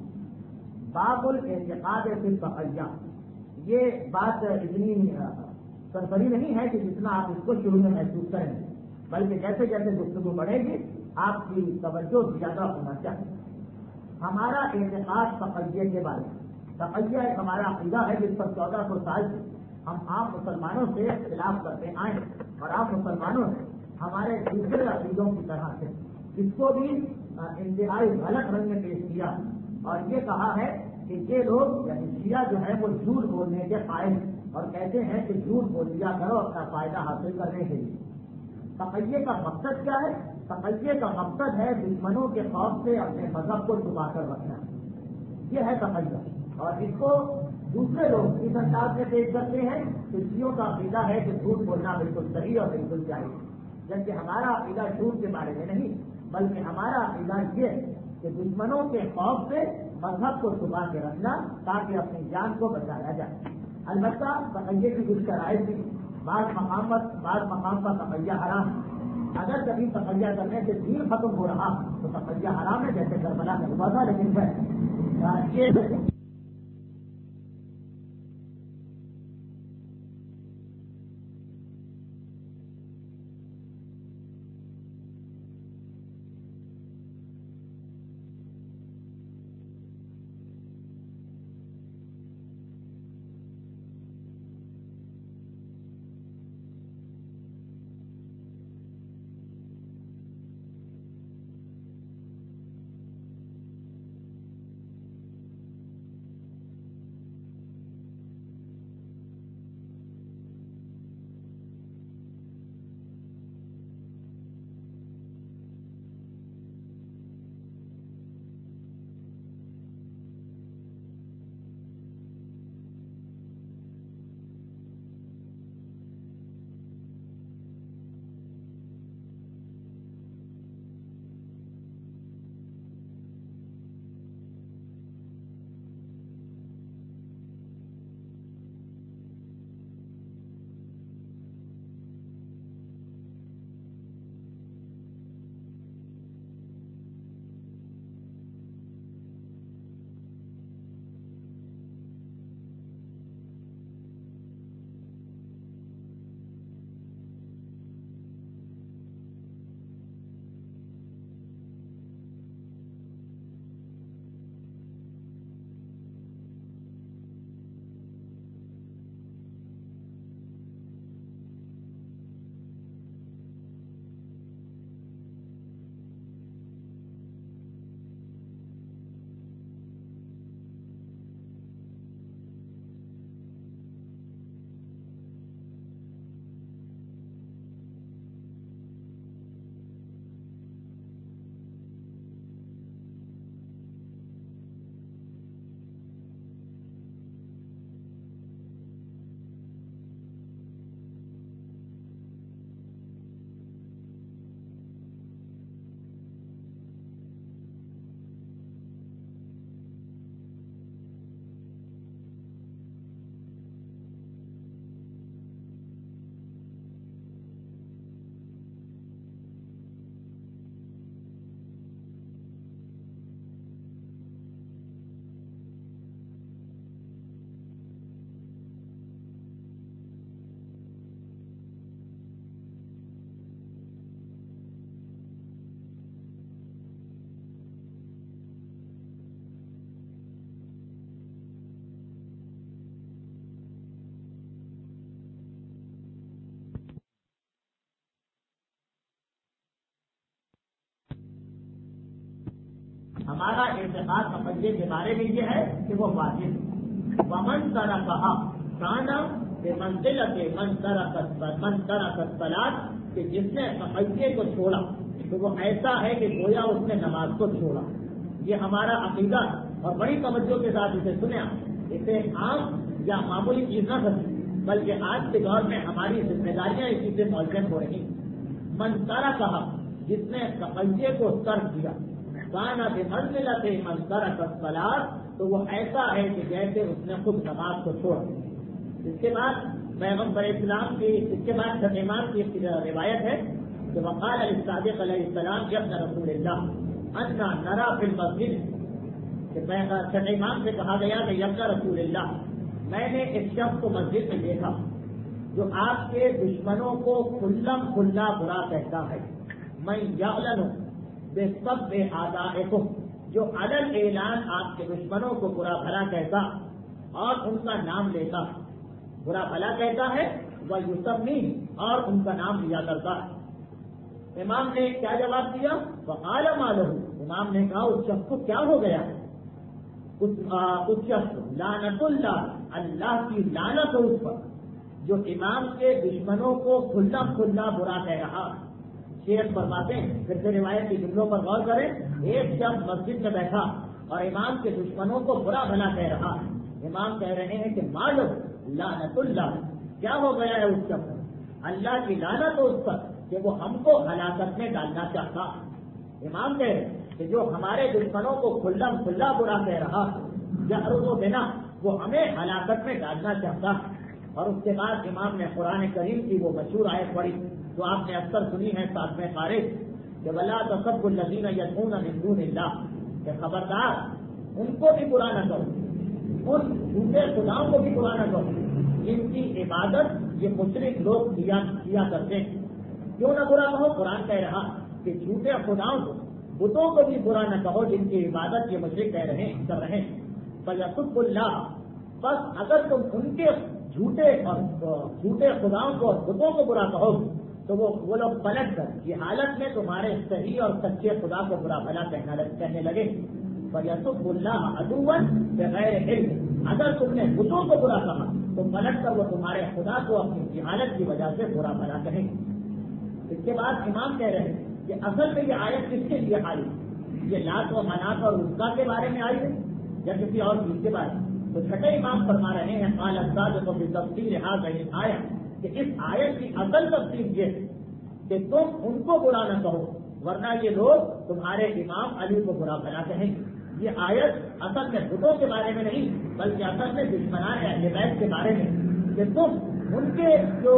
باب الاعتقاد فی البقیہ. یہ بات اتنی سرسری نہیں ہے کہ جتنا آپ اس کو شروع میں محسوس کریں گے، بلکہ جیسے جیسے گفتگو بڑھے گی آپ کی توجہ زیادہ ہونا چاہیے. ہمارا اعتقاد تقیہ کے بارے میں. تقیہ ایک ہمارا عقیدہ ہے جس پر چودہ سو سال سے ہم عام مسلمانوں سے اختلاف کرتے آئے، اور عام مسلمانوں نے ہمارے دوسرے عقیدوں کی طرح سے اس کو بھی انتہائی غلط رنگ میں پیش کیا، اور یہ کہا ہے کہ یہ لوگ یعنی شیعہ جو ہے وہ جھوٹ بولنے کے قائل، اور کہتے ہیں کہ جھوٹ بول دیا کرو اپنا فائدہ حاصل کرنے کے لیے. تقیہ کا مقصد کیا ہے؟ تقیہ کا مقصد ہے دشمنوں کے خوف سے اپنے مذہب کو چھپا کر رکھنا. یہ ہے تقیہ. اور اس کو دوسرے لوگ اس انداز میں پیش کرتے ہیں کہ شیعوں کا عقیدہ ہے کہ جھوٹ بولنا بالکل صحیح اور بالکل جائز، جبکہ ہمارا عقیدہ جھوٹ کے بارے میں نہیں، بلکہ ہمارا عقیدہ یہ ہے کہ دشمنوں کے خوف سے مذہب کو چھپا کے رکھنا تاکہ اپنی جان کو بچایا جائے. البتہ تقیہ کی کچھ شرائط بھی، بعض مقام پر بعض مقام پر تقیہ حرام ہے. اگر کبھی تقیہ کرنے سے دین ختم ہو رہا تو تقیہ حرام ہے، جیسے کربلا میں ہوا تھا. لیکن یہ ہمارا اعتقاد تقیے کے بارے میں یہ ہے کہ وہ واجب ومن ترکھا کانا کہ منزلت من ترک من ترک الصلاۃ کہ جس نے تقیے کو چھوڑا تو وہ ایسا ہے کہ گویا اس نے نماز کو چھوڑا. یہ ہمارا عقیدہ اور بڑی توجہ کے ساتھ اسے سنیا. اسے عام یا معمولی چیز نہ سمجھیں بلکہ آج کے دور میں ہماری ذمہ داریاں اسی سے ملزم ہو رہی. من ترکھا جس نے تقیے کو ترک کیا کانا بمنزلت من ترک الصلاۃ تو وہ ایسا ہے کہ جیسے اس نے خود نماز کو چھوڑا. اس کے بعد پیغمبر اسلام کی اس کے بعد امام کی ایک روایت ہے کہ وقال الصادق علیہ السلام جب رسول اللہ انا نرا فی المسجد کہ امام سے کہا گیا کہ یبقى رسول اللہ میں نے ایک شخص کو مسجد میں دیکھا جو آپ کے دشمنوں کو کھلم کھلا برا کہتا ہے. میں یعلن بے سب بے آدائکم جو علن اعلان آپ کے دشمنوں کو برا بھلا کہتا اور ان کا نام لیتا برا بھلا کہتا ہے وہ یسمی اور ان کا نام لیا کرتا ہے. امام نے کیا جواب دیا وقال مالہ امام نے کہا اس شخص کو کیا ہو گیا اس شخص لعنت اللہ اللہ کی لعنت ہو اس پر جو امام کے دشمنوں کو کھلا کھلا برا کہہ رہا. شیخ فرماتے ہیں پھر سے روایت کی جملوں پر غور کریں. ایک شخص مسجد میں بیٹھا اور امام کے دشمنوں کو برا بھلا کہہ رہا. امام کہہ رہے ہیں کہ مالو لعنت اللہ کیا ہو گیا ہے اس شخص اللہ کی لعنت ہو اس پر کہ وہ ہم کو ہلاکت میں ڈالنا چاہتا. امام کہہ رہے کہ جو ہمارے دشمنوں کو کھلا کھلا برا کہہ رہا جہر و بنا وہ ہمیں ہلاکت میں ڈالنا چاہتا. اور اس کے بعد امام نے قرآن کریم کی وہ مشہور آیت پڑھی جو آپ نے اکثر سنی ہے ساتویں پارے کہ ولا تسبوا الذین یدعون من دون اللہ کہ خبردار ان کو بھی برا نہ کرو ان جھوٹے خداؤں کو بھی برا نہ کرو جن کی عبادت یہ مشرک لوگ کیا کیا کرتے ہیں. کیوں نہ برا کہو قرآن کہہ رہا کہ جھوٹے خداؤں کو بتوں کو بھی برا نہ کہو جن کی عبادت یہ مشرک کہہ رہے ہیں کر رہے ہیں. فیسب اللہ بس اگر تم ان کے جھوٹے اور جھوٹے خداؤں کو اور بتوں کو برا کہو تو وہ وہ لوگ پلٹ کر یہ حالت میں تمہارے صحیح اور سچے خدا کو برا بھلا کہنے لگے. فیسب اللہ عدوا بغیر علم اگر تم نے بتوں کو برا کہا تو پلٹ کر وہ تمہارے خدا کو اپنی جہالت کی وجہ سے برا بھلا کہیں. اس کے بعد امام کہہ رہے ہیں کہ اصل میں یہ آیت کس کے لیے آئی یہ لات و منات اور عزا کے بارے میں آئی ہے یا کسی اور چیز کے بارے میں. تو چھٹے امام فرما رہے ہیں قال الصادق فی تفسیر هذه الآیہ کہ اس آیت کی اصل تفسیر یہ ہے کہ تم ان کو برا نہ کہو ورنہ یہ لوگ تمہارے امام علی کو برا بھلا کہیں گے. یہ آیت اصل میں بتوں کے بارے میں نہیں بلکہ اصل میں دشمنان اہل بیت کے بارے میں کہ تم ان کے جو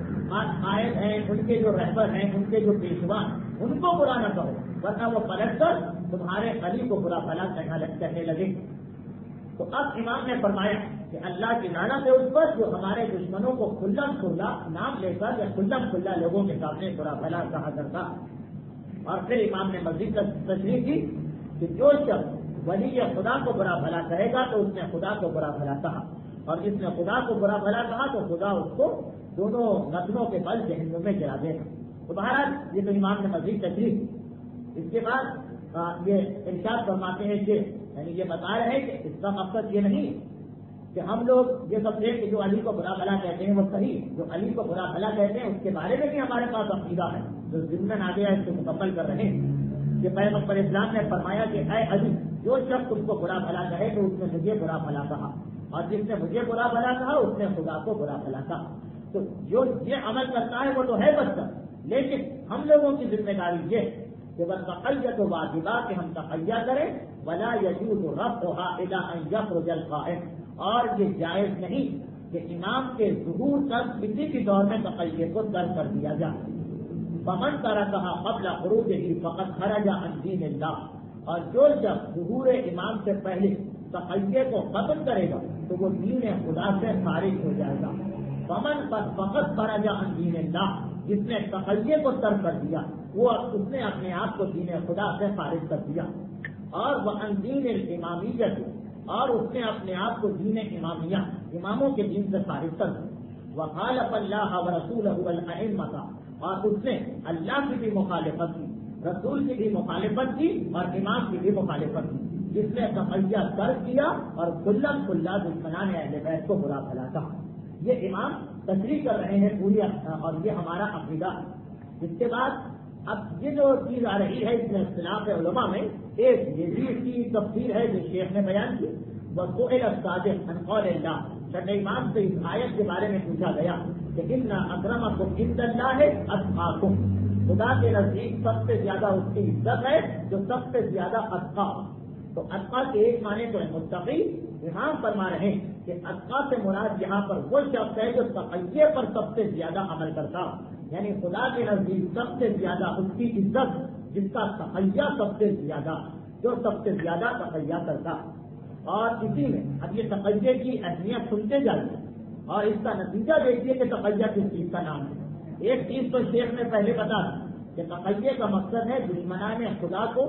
قائد ہیں ان کے جو رہبر ہیں ان کے جو پیشوا ان کو برا نہ کہو ورنہ وہ پلٹ کر تمہارے علی کو برا بھلا کہنے لگے. تو اب امام نے فرمایا کہ اللہ کی لعنت ہے اس پر جو ہمارے دشمنوں کو کھلم کھلا نام لے کر یا کھلم کھلا لوگوں کے سامنے برا بھلا کہا کرتا. اور پھر امام نے مزید تشریح کی کہ جو شخص ولی خدا کو برا بھلا کہے گا تو اس نے خدا کو برا بھلا کہا اور جس نے خدا کو برا بھلا کہا تو خدا اس کو دونوں نسلوں کے بل جہنم میں گرا دے گا. تو بہرحال یہ تو امام نے مزید تشریح. اس کے بعد یہ ارشاد فرماتے ہیں کہ یعنی یہ بتا رہے ہیں کہ اس کا مقصد یہ نہیں کہ ہم لوگ یہ سمجھیں کہ جو علی کو برا بھلا کہتے ہیں وہ صحیح جو علی کو برا بھلا کہتے ہیں اس کے بارے میں بھی ہمارے پاس عقیدہ ہے جو ضمن آ گیا اس کو مکمل کر رہے ہیں کہ پیغمبر اسلام نے فرمایا کہ اے علی جو شخص تم کو برا بھلا کہے تو اس نے مجھے برا بھلا کہا اور جس نے مجھے برا بھلا کہا اس نے خدا کو برا بھلا کہا. تو جو یہ عمل کرتا ہے وہ تو ہے بس لیکن ہم لوگوں کی ذمہ داری یہ کہ بس تقیت و واجبہ کہ ہم تقیہ کریں ولا یجوز رفعها الى ان یخرج القائم اور یہ جائز نہیں کہ امام کے ظہور تک کسی بھی دور میں تقیہ کو ترک کر دیا جائے. فمن ترکها قبل خروجه فقد خرج عن دین اللہ اور جو جب ظہور امام سے پہلے تقیہ کو ختم کرے گا تو وہ دین خدا سے خارج ہو جائے گا. فمن فقط خرج عن دین اللہ جس نے تقیہ کو ترک کر دیا وہ اس نے اپنے آپ کو دین خدا سے خارج کر دیا. اور وہ ان دین الامامیت اور اس نے اپنے آپ کو دین امامیہ اماموں کے دین سے خارج کر دیا. وخالف اللہ ورسولہ والائمہ اور اس نے اللہ کی بھی مخالفت کی رسول کی بھی مخالفت کی اور امام کی بھی مخالفت کی، جس نے تقیہ ترک کیا اور کھلا کھلا دشمنان اہل بیت کو برا بھلا کہا۔ یہ امام تشریح کر رہے ہیں پوری، اور یہ ہمارا عقیدہ۔ اس کے بعد اب یہ جو چیز آ رہی ہے اس میں اختلاف علماء میں، ایک یہ بھی اس کی تفسیر ہے جو شیخ نے بیان کی، وسئل الصادق عن قول اللہ، چند امام سے اس آیت کے بارے میں پوچھا گیا کہ ان اکرمکم عند اللہ اتقاکم، خدا کے نزدیک سب سے زیادہ اس کی عزت ہے جو سب سے زیادہ اتقا۔ تو اتقا کے ایک معنی تو ہے متقی، امام فرما رہے ہیں کہ اتقا سے مراد یہاں پر وہ شخص ہے جو تقیہ پر سب سے زیادہ عمل کرتا، یعنی خدا کے نزدیک سب سے زیادہ اس کی عزت جس کا تقیہ سب سے زیادہ، جو سب سے زیادہ تقیہ کرتا۔ اور اسی میں اب یہ تقیہ کی اہمیت سنتے جائیے اور اس کا نتیجہ دیکھیے کہ تقیہ کس چیز کا نام ہے۔ ایک چیز تو شیخ نے پہلے بتا دی کہ تقیہ کا مقصد ہے دشمنان خدا کو،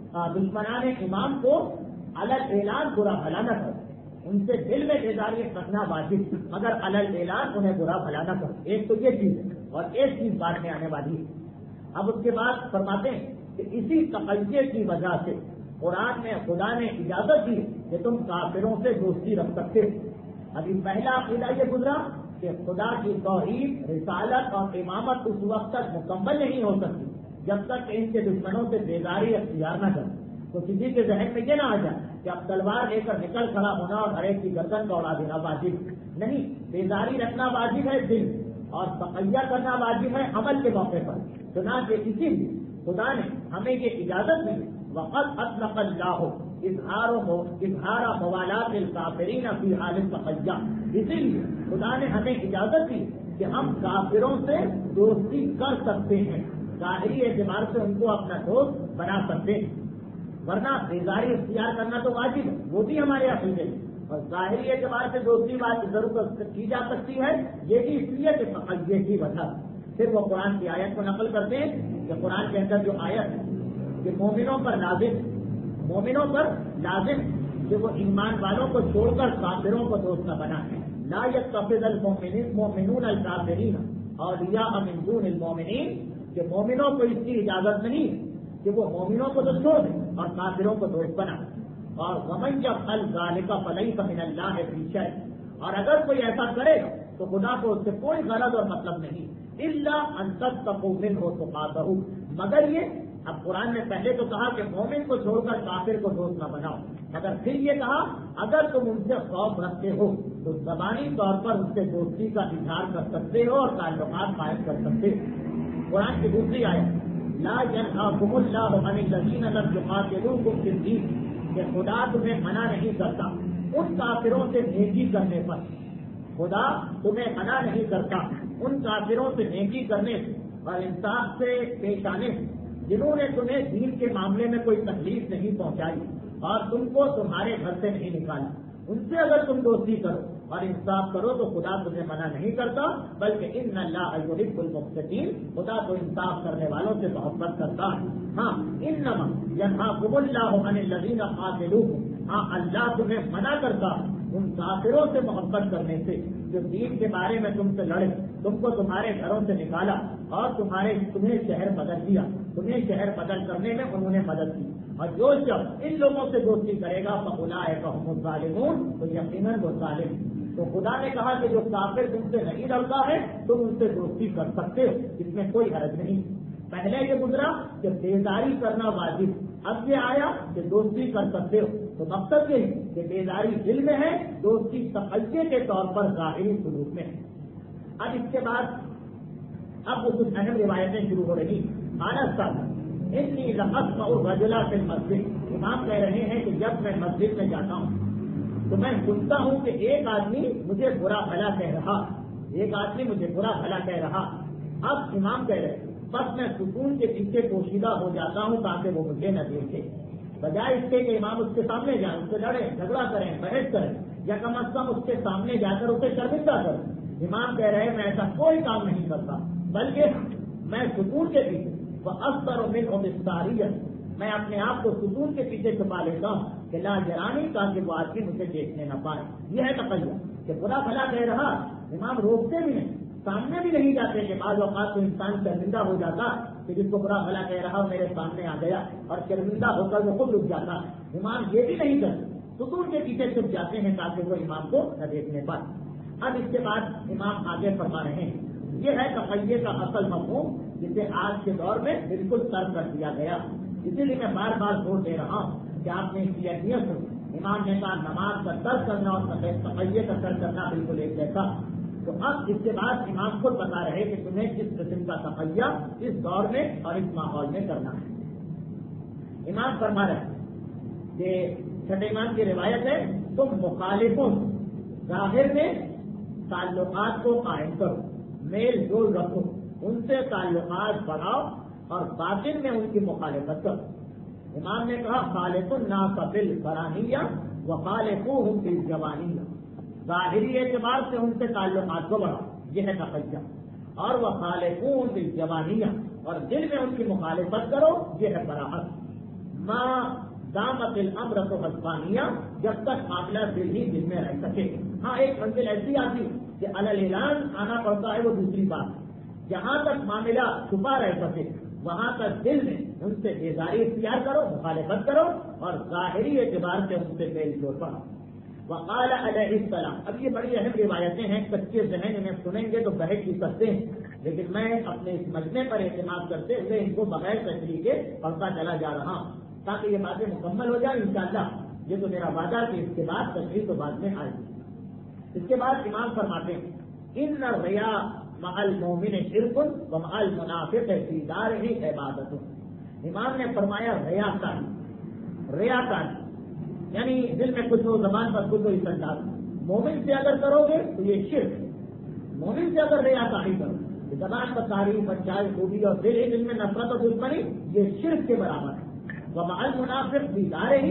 دشمنان امام کو الگ اعلان برا بھلا نہ کرو، ان سے دل میں بیداری رکھنا واجب، مگر الگ اعلان انہیں برا بھلا نہ کرو۔ ایک تو یہ چیز ہے، اور ایک چیز بعد میں آنے والی ہے۔ اب اس کے بعد فرماتے ہیں کہ اسی تقیہ کی وجہ سے قرآن میں خدا نے اجازت دی کہ تم کافروں سے دوستی رکھ سکتے ہو۔ ابھی پہلا عقیدہ یہ گزرا کہ خدا کی توحید، رسالت اور امامت اس وقت تک مکمل نہیں ہو سکتی جب تک کہ ان کے دشمنوں سے بیداری اختیار نہ کریں۔ تو کسی کے ذہن میں یہ نہ آ جائے کہ اب تلوار لے کر نکل کھڑا ہونا اور ہر ایک کی گردن کا اڑا دینا واجب نہیں، بیداری رکھنا واجب ہے دل، اور تقیہ کرنا واجب ہے عمل کے موقع پر۔ چنانچہ اسی لیے خدا نے ہمیں یہ اجازت دی، وقت اطلق اللہ اظہار اظہار موالات الکافرین فی حال التقیہ، اسی لیے خدا نے ہمیں اجازت دی کہ ہم کافروں سے دوستی کر سکتے ہیں، ظاہری اعتبار سے ان کو اپنا دوست بنا سکتے ہیں، ورنہ بیداری اختیار کرنا تو واجب ہے، وہ بھی ہمارے عقیدے میں، اور ظاہری اعتبار سے دوستی بات ضرور کی جا سکتی ہے، یہ بھی اس لیے کہ تقیہ کی وجہ۔ پھر وہ قرآن کی آیت کو نقل کرتے ہیں کہ قرآن کے اندر جو آیت ہے کہ مومنوں پر لازم مومنوں پر لازم کہ وہ ایمان والوں کو چھوڑ کر کافروں کو دوست نہ بنائیں، لا يتخذ المؤمنون الکافرین اولیاء من دون المؤمنین، کہ مومنوں کو اس کی اجازت نہیں کہ وہ مومنوں کو تو چھوڑ دیں اور کافروں کو دوست بنائیں۔ اور ومن یفعل ذلک فلیس من اللہ فی شیء، اور اگر کوئی ایسا کرے تو خدا کو اس سے کوئی غرض اور مطلب نہیں، الا ان تتقوا منہ تقاۃ، مگر یہ اب قرآن نے پہلے تو کہا کہ مومن کو چھوڑ کر کافر کو دوست نہ بناؤ، مگر پھر یہ کہا اگر تم ان سے خوف رکھتے ہو تو زبانی طور پر ان سے دوستی کا اظہار کر سکتے ہو اور تعلقات قائم کر سکتے ہو۔ قرآن کی دوسری آیت لا ينهاكم الله عن الذين لم يقاتلوكم في الدين، کہ خدا تمہیں منع نہیں کرتا ان کافروں سے نیکی کرنے پر، خدا تمہیں منع نہیں کرتا ان کافروں سے نیکی کرنے سے اور انصاف سے پیش آنے سے جنہوں نے تمہیں دین کے معاملے میں کوئی تکلیف نہیں پہنچائی اور تم کو تمہارے گھر سے نہیں نکالا، ان سے اگر تم دوستی کرو اور انصاف کرو تو خدا تمہیں منع نہیں کرتا، بلکہ ان اللہ یحب المقسطین، خدا تو انصاف کرنے والوں سے محبت کرتا ہے۔ ہاں انما ینہاکم اللہ عن الذین قاتلوکم، ہاں اللہ تمہیں منع کرتا ان کافروں سے محبت کرنے سے جو دین کے بارے میں تم سے لڑے، تم کو تمہارے گھروں سے نکالا اور تمہارے تمہیں شہر بدل دیا، تمہیں شہر بدل کرنے میں انہوں نے مدد کی، اور جو شخص ان لوگوں سے دوستی کرے گا فاولئک هم الظالمون، تو یقیناً وہ ظالم۔ تو خدا نے کہا کہ جو کافر تم سے نہیں لڑتا ہے تم ان سے دوستی کر سکتے ہو، اس میں کوئی حرج نہیں۔ پہلے یہ گزرا کہ بیداری کرنا واجب، اب یہ آیا کہ دوستی کر سکتے ہو، تو مقصد یہ ہے کہ بیداری دل میں ہے، دوستی تقیہ کے طور پر ظاہری سلوک میں ہے۔ اب اس کے بعد اب وہ کچھ اہم روایتیں شروع ہو رہی۔ آنس صاحب انی لاسمع الرجل فی المسجد، امام کہہ رہے ہیں کہ جب میں مسجد میں جاتا ہوں تو میں سنتا ہوں کہ ایک آدمی مجھے برا بھلا کہہ رہا ایک آدمی مجھے برا بھلا کہہ رہا اب امام کہہ رہے بس میں سکون کے پیچھے پوشیدہ ہو جاتا ہوں تاکہ وہ مجھے نہ دیکھے، بجائے اس کے کہ امام اس کے سامنے جائیں، اس سے لڑیں، جھگڑا کریں، بحث کریں، یا کم از کم اس کے سامنے جا کر اسے شرمندہ کریں۔ امام کہہ رہے میں ایسا کوئی کام نہیں کرتا، بلکہ میں سکون کے پیچھے وَأَصْبَرُ مِنْهُ بِالسَّارِيَةِ، میں اپنے آپ کو سکون کے پیچھے چھپا لیتا ہوں کہ لا جرانی، تاکہ وہ آدمی مجھے دیکھنے نہ پائے۔ یہ ہے تقیہ کہ برا بھلا کہہ رہا، امام روکتے بھی نہیں، سامنے بھی نہیں جاتے کہ بعض اوقات تو انسان شرمندہ ہو جاتا کہ جس کو برا بھلا کہہ رہا میرے سامنے آ گیا اور شرمندہ ہو کر وہ خود رک جاتا ہے۔ امام یہ بھی نہیں کرتے، ستون کے پیچھے چھپ جاتے ہیں تاکہ وہ امام کو نہ دیکھنے پائے۔ اب اس کے بعد امام آگے فرما رہے ہیں، یہ ہے تقیے کا اصل مفہوم جسے آج کے دور میں بالکل ترک کر دیا گیا۔ اسی لیے میں بار بار زور دے رہا ہوں کہ آپ نے اس کی اہمیت کو، امام نے کہا نماز کا ترک کرنا اور تقیے کا ترک کرنا بالکل ایک جیسا۔ تو اب اس کے بعد امام خود بتا رہے کہ تمہیں کس قسم کا تقیہ اس دور میں اور اس ماحول میں کرنا ہے۔ امام فرما رہے ہیں کہ چھٹے امام کی روایت ہے، تم مخالفوں ظاہر میں تعلقات کو قائم کرو، میل جول رکھو، ان سے تعلقات بڑھاؤ اور باطن میں ان کی مخالفت کرو۔ امام نے کہا خالق الناس بالبرانیہ وخالقوہم بالجوانیہ، ظاہری اعتبار سے ان سے تعلقات کو بڑھاؤ، یہ ہے تقیہ، اور وخالقوہم بالجوانیہ، اور دل میں ان کی مخالفت کرو، یہ ہے براءت۔ ما دامت الامر تو حسبانیہ، جب تک معاملہ دل ہی دل میں رہ سکے۔ ہاں ایک منزل ایسی آتی کہ علی اعلان آنا پڑتا ہے، وہ دوسری بات، جہاں تک معاملہ چھپا رہ سکے وہاں تک دل میں ان سے بیزاری اختیار کرو، مخالفت کرو، اور ظاہری اعتبار سے ان سے میل جول پڑھو۔ وقال علیہ السلام، اب یہ بڑی اہم روایتیں ہیں، کچے ذہن انہیں سنیں گے تو بہت بھی سکتے ہیں، لیکن میں اپنے اس مجمع پر اعتماد کرتے ہوئے ان کو بغیر تشریح کے پڑھتا چلا جا رہا ہوں تاکہ یہ باتیں مکمل ہو جائیں انشاءاللہ۔ یہ تو میرا وعدہ کہ اس کے بعد تشریح تو بعد میں آئے گی۔ اس کے بعد امام فرماتے ہیں ان الریا مع المومن شرک و مع المنافق فی دارہ عبادت۔ امام نے فرمایا ریا کاری، ریا کاری یعنی دل میں کچھ ہو، زبان پر کچھ ہو، اس انداز مومن سے اگر کرو گے تو یہ شرک، مومن سے اگر ریا کاری کرو، زبان پر تعریف، اچھائی، خوبی اور دل ہی دل میں نفرت اور دشمنی، یہ شرک کے برابر ہے۔ ومع المنافق فی دارہ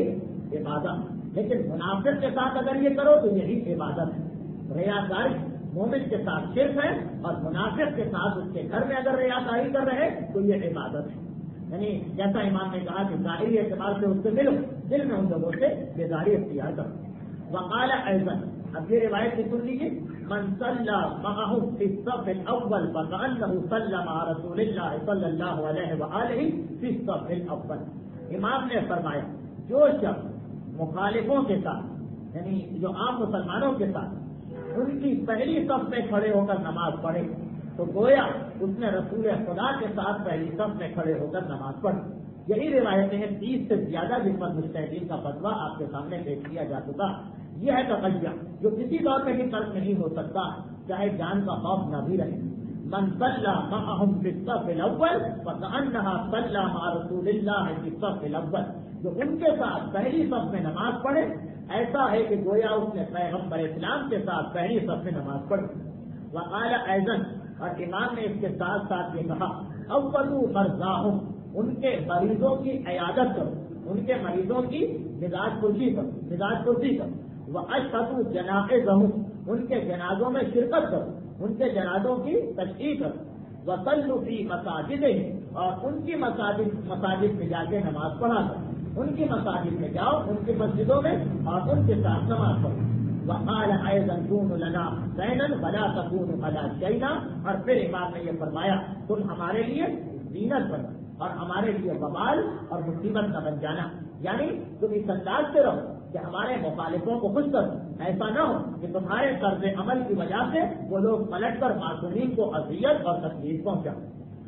عبادت، لیکن منافق کے ساتھ اگر یہ کرو تو یہی عبادت ہے۔ ریا کاری مومن کے ساتھ شرک ہے اور منافق کے ساتھ اس کے گھر میں اگر ریا کاری کر رہے تو یہ عبادت ہے۔ یعنی جیسا امام نے کہا کہ ظاہری اعتبار سے اس سے ملو، دل میں ان لوگوں سے بیداری اختیار کرو۔ وقال ایضا، اب یہ روایت بھی سن لیجیے، من صلی معه فی الصف الاول فکأنہ صلی مع رسول اللہ صلی اللہ علیہ وآلہ فی الصف الاول۔ امام نے فرمایا جو شخص مخالفوں کے ساتھ یعنی جو عام مسلمانوں کے ساتھ ان کی پہلی صف میں کھڑے ہو کر نماز پڑھے تو گویا اس نے رسول خدا کے ساتھ پہلی صف میں کھڑے ہو کر نماز پڑھی۔ یہی روایتیں ہیں، تیس سے زیادہ جن پر مجتہدین کا فتویٰ آپ کے سامنے پیش کیا جا چکا۔ یہ ہے تقیہ جو کسی دور میں بھی ترک نہیں ہو سکتا، چاہے جان کا خوف نہ بھی رہے۔ من صلی معهم فی الصف الاول فکأنہ صلی مع رسول اللہ فی الصف الاول، جو ان کے ساتھ پہلی صف میں نماز پڑھے ایسا ہے کہ گویا اس نے پیغمبر اسلام کے ساتھ پہلی صف میں نماز پڑھی۔ وقال ایضا، اور امام نے اس کے ساتھ ساتھ یہ کہا اولوا مرضاہم، ان کے مریضوں کی عیادت کرو، ان کے مریضوں کی مزاج پرسی کرو مزاج پرسی کرو واشہدوا جنائزہم، ان کے جنازوں میں شرکت کرو، ان کے جنازوں کی تشریح کرو، وصلوا فی مساجدہم، اور ان کی مساجد مساجد میں جا کے نماز پڑھا کرو، ان کی مساجد میں جاؤ، ان کی مسجدوں میں اور ان کے ساتھ نماز پڑھو۔ وقال ایضا کونوا لنا زینا ولا تکونوا علی شینا، اور پھر امام نے یہ فرمایا تم ہمارے لیے زینت بنو اور ہمارے لیے وبال اور مصیبت نہ بن جانا، یعنی تم اس انداز سے رہو کہ ہمارے مخالفوں کو خوش کرو، ایسا نہ ہو کہ تمہارے طرز عمل کی وجہ سے وہ لوگ پلٹ کر معصومین کو اذیت اور تکلیف پہنچائیں۔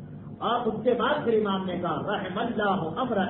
اور اس کے بعد پھر امام نے کہا رحم اللہ امرئ،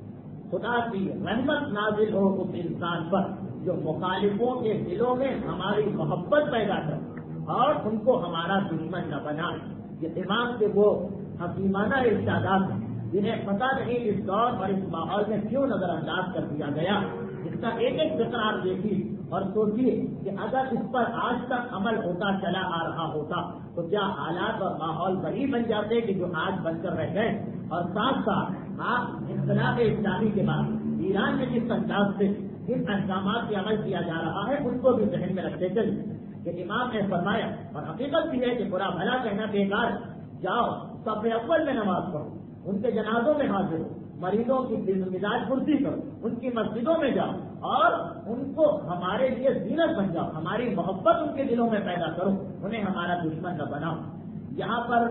خدا کی رحمت نازل ہو اس انسان پر جو مخالفوں کے دلوں میں ہماری محبت پیدا کر اور ان کو ہمارا دشمن نہ بنائے۔ یہ امام کے وہ حکیمانہ ارشادات ہیں جنہیں پتہ نہیں اس دور اور اس ماحول میں کیوں نظر انداز کر دیا گیا۔ اس کا ایک ایک فکر آپ دیکھیے اور سوچیے کہ اگر اس پر آج تک عمل ہوتا چلا آ رہا ہوتا تو کیا حالات اور ماحول وہی بن جاتے کہ جو آج بن کر رہ گئے۔ اور ساتھ ساتھ آپ انقلاب اسلامی کے بعد ایران میں جس انداز سے جن احکامات پہ عمل کیا جا رہا ہے ان کو بھی ذہن میں رکھتے چلیے کہ امام نے فرمایا، اور حقیقت بھی ہے کہ برا بھلا کہنا بیکار، جاؤ صف اول میں نماز پڑھو، ان کے جنازوں میں حاضر ہو، مریضوں کی مزاج پرسی کرو، ان کی مسجدوں میں جاؤ اور ان کو ہمارے لیے زینت بن جاؤ، ہماری محبت ان کے دلوں میں پیدا کرو، انہیں ہمارا دشمن نہ بناؤ۔ یہاں پر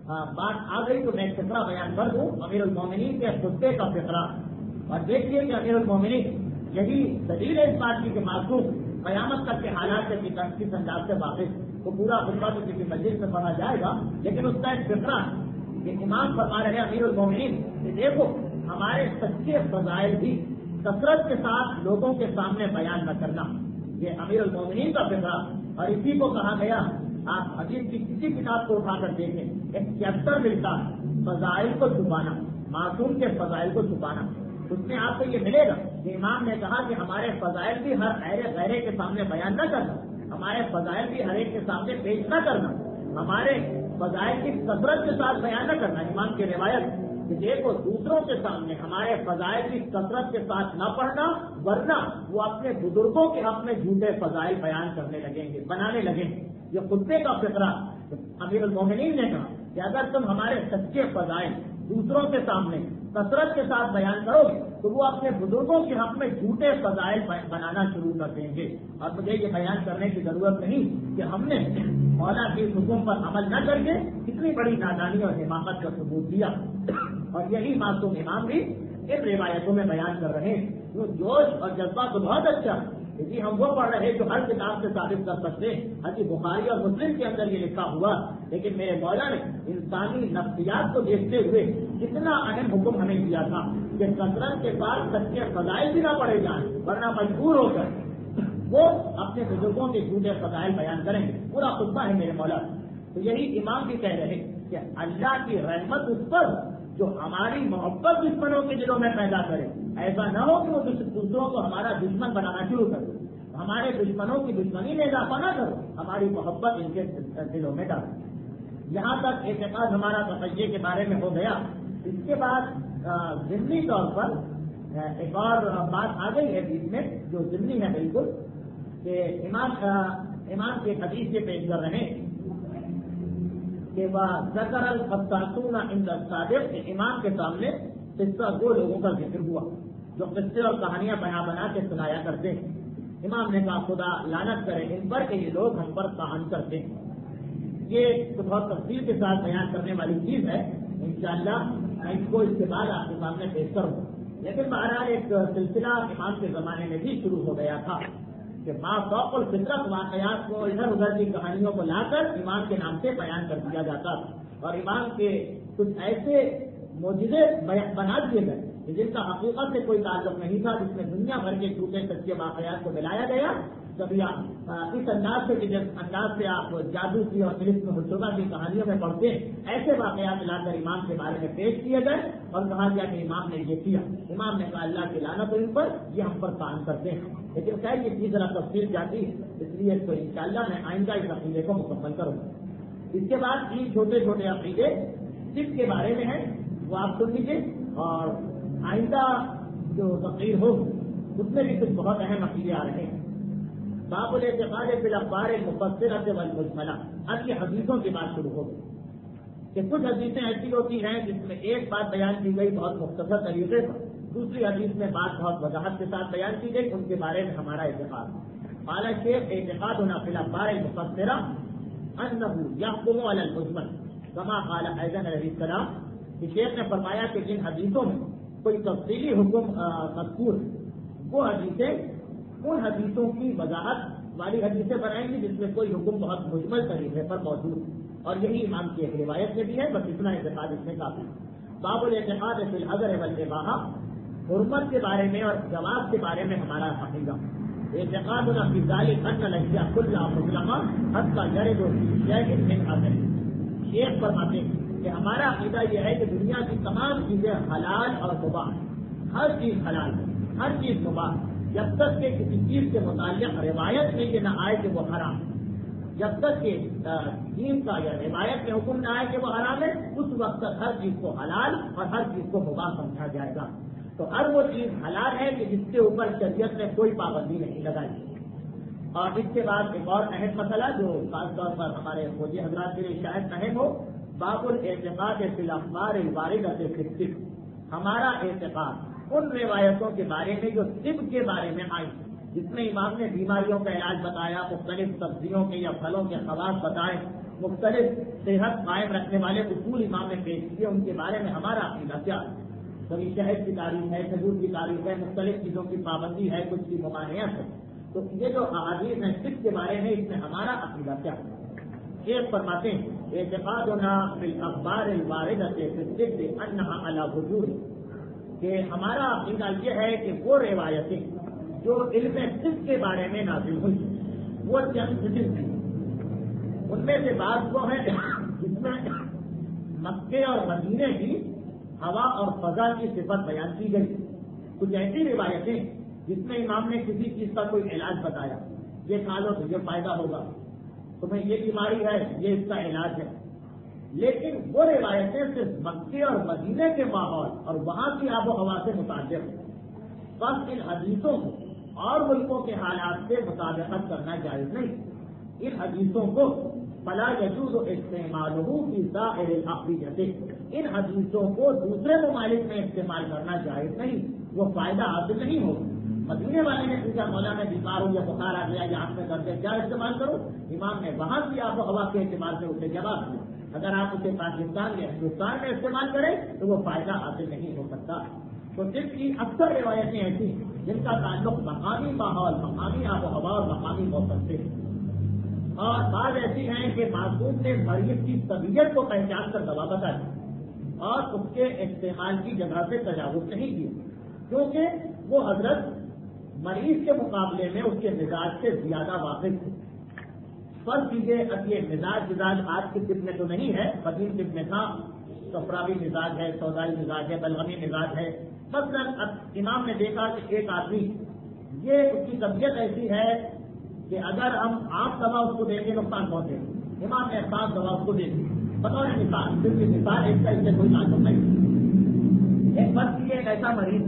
بات آ گئی تو میں فقرہ بیان کر دوں امیر المومنین کے خطبے کا فقرہ. اور دیکھیے کہ امیر المومنین یہی دلیل ہے اس بات کی کہ معصوم قیامت تک کے حالات سے کس انداز سے واقف. تو پورا خطبہ تو کسی مسجد میں پڑھا جائے گا لیکن اس کا ایک فقرہ کہ امام فرما رہے ہیں امیر المومنین کہ دیکھو ہمارے سچے فضائل بھی کثرت کے ساتھ لوگوں کے سامنے بیان نہ کرنا. یہ امیر المومنین کا فقرہ. اور اسی کو کہا گیا آپ حدیث کی کسی کتاب کو اٹھا کر دیکھیں ایک چیپٹر ملتا فضائل کو چھپانا, معصوم کے فضائل کو چھپانا. اس میں آپ کو یہ ملے گا کہ امام نے کہا کہ ہمارے فضائل بھی ہر غیر غیرے کے سامنے بیان نہ کرنا, ہمارے فضائل بھی ہر ایک کے سامنے پیش نہ کرنا, ہمارے فضائل کی کثرت کے ساتھ بیان نہ کرنا. امام کی روایت کہ دیکھو دوسروں کے سامنے ہمارے فضائل کی کثرت کے ساتھ نہ پڑھنا ورنہ وہ اپنے بزرگوں کے حق میں جھوٹے فضائل بیان کرنے لگیں گے, بنانے لگیں گے. یہ خطبے کا فقرہ امیر المومنین نے کہا کہ اگر تم ہمارے سچے فضائل دوسروں کے سامنے کثرت کے ساتھ بیان کرو گے تو وہ اپنے بزرگوں کے حق میں جھوٹے فضائل بنانا شروع کر دیں گے. اور مجھے یہ بیان کرنے کی ضرورت نہیں کہ ہم نے مولا کے حکم پر عمل نہ کر کے کتنی بڑی نادانی اور حماقت کا ثبوت دیا. اور یہی معصوم امام بھی ان روایتوں میں بیان کر رہے ہیں. وہ جوش اور جذبہ تو بہت اچھا جی ہم وہ پڑھ رہے جو ہر کتاب سے ثابت کر سکتے ہیں. حدیث بخاری اور مسلم کے اندر یہ لکھا ہوا لیکن میرے مولا نے انسانی نفسیات کو دیکھتے ہوئے کتنا اہم حکم ہمیں دیا تھا کہ کثرت کے بعد سچے فضائل بھی نہ پڑے جائیں ورنہ مجبور ہو کر وہ اپنے بزرگوں کے جھوٹے فضائل بیان کریں گے. پورا خطبہ ہے میرے مولا. تو یہی امام بھی کہہ رہے کہ اللہ کی رحمت اس پر جو ہماری محبت دشمنوں کے دلوں میں پیدا کرے. ایسا نہ ہو کہ وہ دوسروں کو ہمارا دشمن بنانا شروع کر دے. ہمارے دشمنوں کی دشمنی میں اضافہ نہ کرو, ہماری محبت ان کے دلوں میں ڈالو. یہاں تک اعتقاد ہمارا تقیے کے بارے میں ہو گیا. اس کے بعد ضمنی طور پر ایک اور بات آ گئی ہے بیچ میں جو ضمنی ہے بالکل کہ امام امام کے حدیث سے پیش کر رہے ہیں کہ وہ ذکر الفتاسون عند الصادق. امام کے سامنے قصہ دو لوگوں کا ذکر ہوا جو قصے اور کہانیاں بنا بنا کے سنایا کرتے ہیں. امام نے کہا خدا لعنت کرے ان پر کہ یہ لوگ ہم پر طعن کرتے ہیں. یہ تو بہت تفصیل کے ساتھ بیان کرنے والی چیز ہے. انشاءاللہ میں اس کو اس کے بعد آپ کے سامنے پیش کروں. لیکن بہرحال ایک سلسلہ امام کے زمانے میں بھی شروع ہو گیا تھا کہ ماں فوق الفطرت واقعات کو ادھر ادھر کی کہانیوں کو لا کر امام کے نام سے بیان کر دیا جاتا تھا. اور امام کے کچھ ایسے معجزے بنا دیے گئے جن کا حقیقت سے کوئی تعلق نہیں تھا, جس میں دنیا بھر کے جھوٹے سچے واقعات کو ملایا گیا. کبھی اس انداز سے جس انداز سے آپ جادو کی اور فلم میں حجوبہ کی کہانیوں میں پڑھتے ہیں ایسے واقعات لا کر امام کے بارے میں پیش کیے گئے اور کہا گیا کہ امام نے یہ کیا. امام نے کہا اللہ کی لعنت ان پر, یہ ہم پر طعن کرتے ہیں. لیکن خیر یہ چیز ذرا تفصیل جاتی ہے اس لیے اس کو انشاءاللہ میں آئندہ اس عقیدے کو مکمل کروں گا. اس کے بعد تین چھوٹے چھوٹے عقیدے جس کے بارے میں ہیں وہ آپ سن لیجیے اور آئندہ جو تقریر ہوگی اس میں بھی کچھ بہت اہم عقیدے آ رہے ہیں. باب الاعتقاد فی الاخبار المفسرۃ والمجملہ. اب یہ حدیثوں کی بات شروع ہوگی کہ کچھ حدیثیں ایسی ہوتی ہیں جس میں ایک بات بیان کی گئی بہت مختصر طریقے پر, دوسری حدیث میں بات بہت وضاحت کے ساتھ بیان کی گئی, ان کے بارے میں ہمارا اعتقاد. اعلیٰ شیخ اعتقادنا فی الاخبار المفسرہ انہ یحکم علی المجمل کما قال ایضا علیہ السلام. شیخ نے فرمایا کہ جن حدیثوں میں کوئی تفصیلی حکم مذکور وہ حدیثیں ان حدیثوں کی وضاحت والی حدیثیں بنائیں گی جس میں کوئی حکم بہت مجمل طریقے پر موجود ہے. اور یہی امام کی ایک روایت میں بھی ہے, بس اتنا اعتقاد اس میں کافی. باب الاعتقاد فی الحظر والاباحہ. حرمت کے بارے میں اور جواز کے بارے میں ہمارا عقیدہ. اعتقادنا فی ذلک ان الاشیاء کلها مطلقہ حتی یرد شیء من حاضر. شیخ فرماتے ہیں کہ ہمارا عقیدہ یہ ہے کہ دنیا کی تمام چیزیں حلال اور مباح, ہر چیز حلال ہے, ہر چیز مباح, جب تک کہ کسی چیز کے متعلق روایت میں یہ نہ آئے کہ وہ حرام. جب تک کہ دین کا یا روایت میں حکم نہ آئے کہ وہ حرام ہے اس وقت تک ہر چیز کو حلال اور ہر چیز کو مباح سمجھا جائے گا. تو ہر وہ چیز حلال ہے کہ جس کے اوپر شریعت نے کوئی پابندی نہیں لگائی. اور اس کے بعد ایک اور اہم مسئلہ جو خاص طور پر ہمارے فوجی حضرات کے لیے شاید اہم ہو, باب الاعتقاد فی الاخبار الواردۃ فی الطب. ہمارا اعتقاد ان روایتوں کے بارے میں جو طب کے بارے میں آئی, جس میں امام نے بیماریوں کا علاج بتایا, مختلف سبزیوں کے یا پھلوں کے خواص بتائے, مختلف صحت قائم رکھنے والے اصول امام نے پیش کیے، ان کے بارے میں ہمارا عقیدہ کیا ہے؟ کبھی شہد کی تعریف ہے، کھجور کی تعریف ہے، مختلف چیزوں کی پابندی ہے، کچھ کی ممانعت ہے. تو یہ جو احادیث ہیں فقہ کے بارے میں، اس میں ہمارا عقیدہ کیا ہے؟ ایک فرماتے ہیں اعتقادنا بالاخبار الواردۃ فی الطب انها علی وجوہ، کہ ہمارا عقیدہ یہ ہے کہ وہ روایتیں جو علم طب کے بارے میں نازل ہوئی وہ چند قسم تھی. ان میں سے بعض وہ ہیں جس میں مکے اور مدینے کی ہوا اور فضا کی صفت بیان کی گئی. کچھ ایسی روایتیں جس میں امام نے کسی چیز کا کوئی علاج بتایا، یہ کھا لو تو یہ فائدہ ہوگا، تمہیں یہ بیماری ہے، یہ اس کا علاج ہے. لیکن وہ روایتیں صرف مکے اور مدینے کے ماحول اور وہاں کی آب و ہوا سے متعلق ہیں. بس ان حدیثوں کو اور ملکوں کے حالات سے مطابقت کرنا جائز نہیں. ان حدیثوں کو فلا یجوز استعمالہ فی سائر الاحادیث، ان حدیثوں کو دوسرے ممالک میں استعمال کرنا جائز نہیں، وہ فائدہ حاصل نہیں ہوگا. مدینے والے نے پوچھا مولا میں بیمار ہوں یا بخار آ گیا یا آنکھ میں درد ہے، کیا استعمال کروں؟ امام نے وہاں کی آب و ہوا کے اعتبار سے اسے جواب دیا، اگر آپ اسے پاکستان یا ہندوستان میں استعمال کریں تو وہ فائدہ حاصل نہیں ہو سکتا. تو صرف کی اکثر روایتیں ایسی ہیں جن کا تعلق مقامی ماحول، مقامی آب و ہوا اور مقامی موسم سے، اور بعض ایسی ہیں کہ معصوم نے مریض کی طبیعت کو پہچان کر دوا بتائی اور اس کے استعمال کی جگہ سے تجاوز نہیں کیا، کیونکہ وہ حضرت مریض کے مقابلے میں اس کے مزاج سے زیادہ واقف تھے. فرض کیجیے اب یہ مزاج مزاج آج کے طب میں تو نہیں ہے، قدیم طب میں تھا، صفراوی مزاج ہے، سودائی مزاج ہے، بلغمی مزاج ہے. مثلا اب امام نے دیکھا کہ ایک آدمی یہ اس کی طبیعت ایسی ہے کہ اگر ہم آپ دوا اس کو دیں گے نقصان پہنچے گا. امام نے صاف دوا اس کو دے دی بطور مثال، صرف مثال، ایک کا اس سے کوئی تعلق نہیں. ایک فرض کیجیے ایک ایسا مریض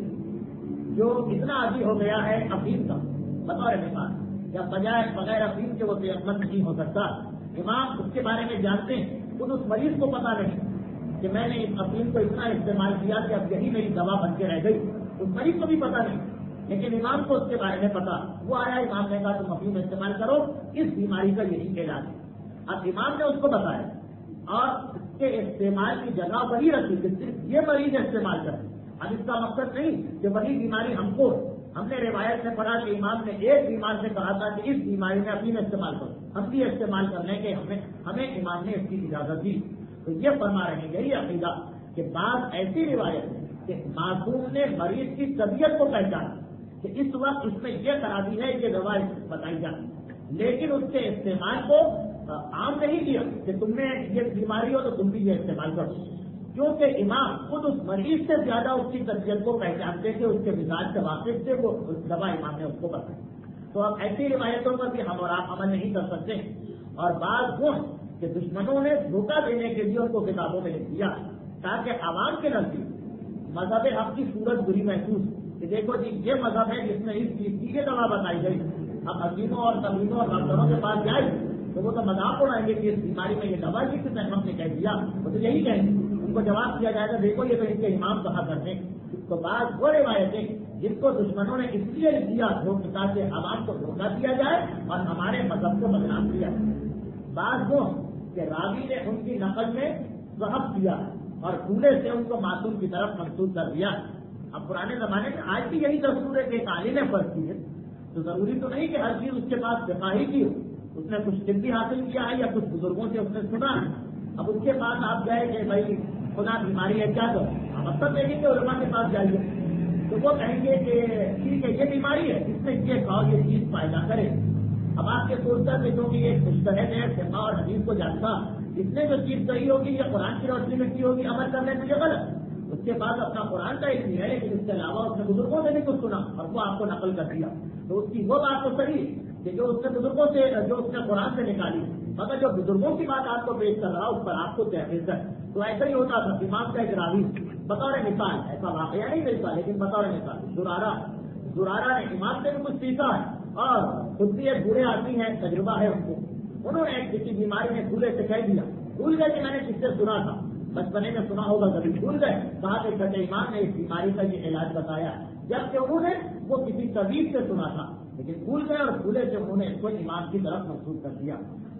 جو اتنا عادی ہو گیا ہے افیم کا، بطور مثال، یا بجائے بغیر افیم کے وہ صحت مند نہیں ہو سکتا. امام اس کے بارے میں جانتے ہیں، خود اس مریض کو پتا نہیں کہ میں نے اس افیم کو اتنا استعمال کیا کہ اب یہی میری دوا بن کے رہ گئی. اس مریض کو بھی پتا نہیں، لیکن امام کو اس کے بارے میں پتا. وہ آیا، امام نے کہا تم افیم استعمال کرو، اس بیماری کا یہی علاج ہے. اب امام نے اس کو بتایا اور اس کے استعمال کی جگہ وہی رکھی کہ صرف یہ مریض استعمال کرے. اب اس کا مقصد نہیں کہ وہی بیماری ہم کو، ہم نے روایت میں پڑھا کہ امام نے ایک بیمار سے کہا تھا کہ اس بیماری میں افیم استعمال کرو، ہم بھی استعمال کرنے کے ہمیں ہمیں امام نے اس کی اجازت دی. تو یہ فرما رہے ہیں یہی عقیدہ کہ بعض ایسی روایت ہے کہ معصوم نے مریض کی طبیعت کو پہچانا کہ اس وقت اس میں یہ خرابی ہے، یہ دوا بتائی جائے، لیکن اس کے استعمال کو عام نہیں کیا کہ تم نے یہ بیماری ہو تو تم بھی یہ استعمال کرو، کیونکہ امام خود اس مریض سے زیادہ اس کی طبیعت کو پہچانتے تھے، اس کے مزاج سے واقف تھے، وہ دوا امام نے اس کو بتائی. تو اب ایسی روایتوں پر بھی ہم اور آپ عمل نہیں کر سکتے. اور بعض وہ کہ دشمنوں نے دھوکہ دینے کے لیے ان کو کتابوں میں لکھ دیا تاکہ عوام کے نزدیک مذہب حق کی صورت بری محسوس کہ دیکھو جی یہ مذہب ہے جس میں اس چیز کی یہ دوا بتائی گئی. اب حکیموں اور طبیبوں اور ڈاکٹروں کے پاس جائے تو وہ تو مذاق اڑائیں گے کہ اس بیماری میں یہ دوا جس نے ہم نے کہہ دیا، وہ تو یہی کہیں گے. ان کو جواب دیا جائے گا دیکھو یہ تو ان کے امام کہا کرتے ہیں. تو بعض وہ روایتیں جن کو دشمنوں نے اس لیے لکھ دیا تاکہ عوام کو دھوکہ دیا جائے اور ہمارے مذہب کو بدنام کیا جائے. بعض وہ کہ راوی نے ان کی نقل میں ضبط کیا اور پورے سے ان کو معصوم کی طرف منسوخ کر دیا. اب پرانے زمانے میں آج بھی یہی دستور ہے کہ ایک عالم نے فرض کی ہے تو ضروری تو نہیں کہ ہر چیز اس کے پاس فقاہی کی ہو، اس نے کچھ طبی حاصل کیا ہے یا کچھ بزرگوں سے اس نے سنا ہے. اب اس کے پاس آپ گئے کہ بھائی خدا بیماری ہے کیا کرو، آپ اب تک دیکھیں گے علماء کے پاس جائیے تو وہ کہیں گے کہ ٹھیک ہے یہ بیماری ہے، اس میں یہ کھاؤ یہ چیز فائدہ کرے. اب آپ کے سوچتا کہ جو کہ ایک مستحد ہے فقہ اور حدیث کو جانتا، اس نے جو چیز صحیح ہوگی یا قرآن کی روشنی میں کی ہوگی عمل کرنے سے یہ غلط. اس کے پاس اپنا قرآن کا علم ہے لیکن اس کے علاوہ اس نے بزرگوں سے بھی کچھ سنا اور وہ آپ کو نقل کر دیا، تو اس کی وہ بات تو صحیح کہ جو اس نے بزرگوں سے جو اس نے قرآن سے نکالی، مگر جو بزرگوں کی بات آپ کو پیش کر رہا اس پر آپ کو تحفظ ہے. تو ایسا ہی ہوتا تھا. امام کا ایک راوی بطور مثال، ایسا واقعہ نہیں ملتا لیکن بطور مثال، زرارہ زرارہ نے امام سے بھی کچھ سیکھا ہے اور خود بھی ایک بوڑھے آدمی ہیں، تجربہ ہے ان کو. انہوں نے ایک کسی بیماری میں بھولے سے کہہ دیا، بھول گئے کہ میں نے کس سے سنا تھا، بچپنے میں سنا ہوگا کبھی بھول گئے. کہا کہ چھٹے امام نے اس بیماری کا یہ علاج بتایا، جبکہ انہوں نے وہ کسی طبیب سے سنا تھا لیکن بھول گئے اور بھولے سے انہوں نے اس کو امام کی طرف منسوخ کر دیا.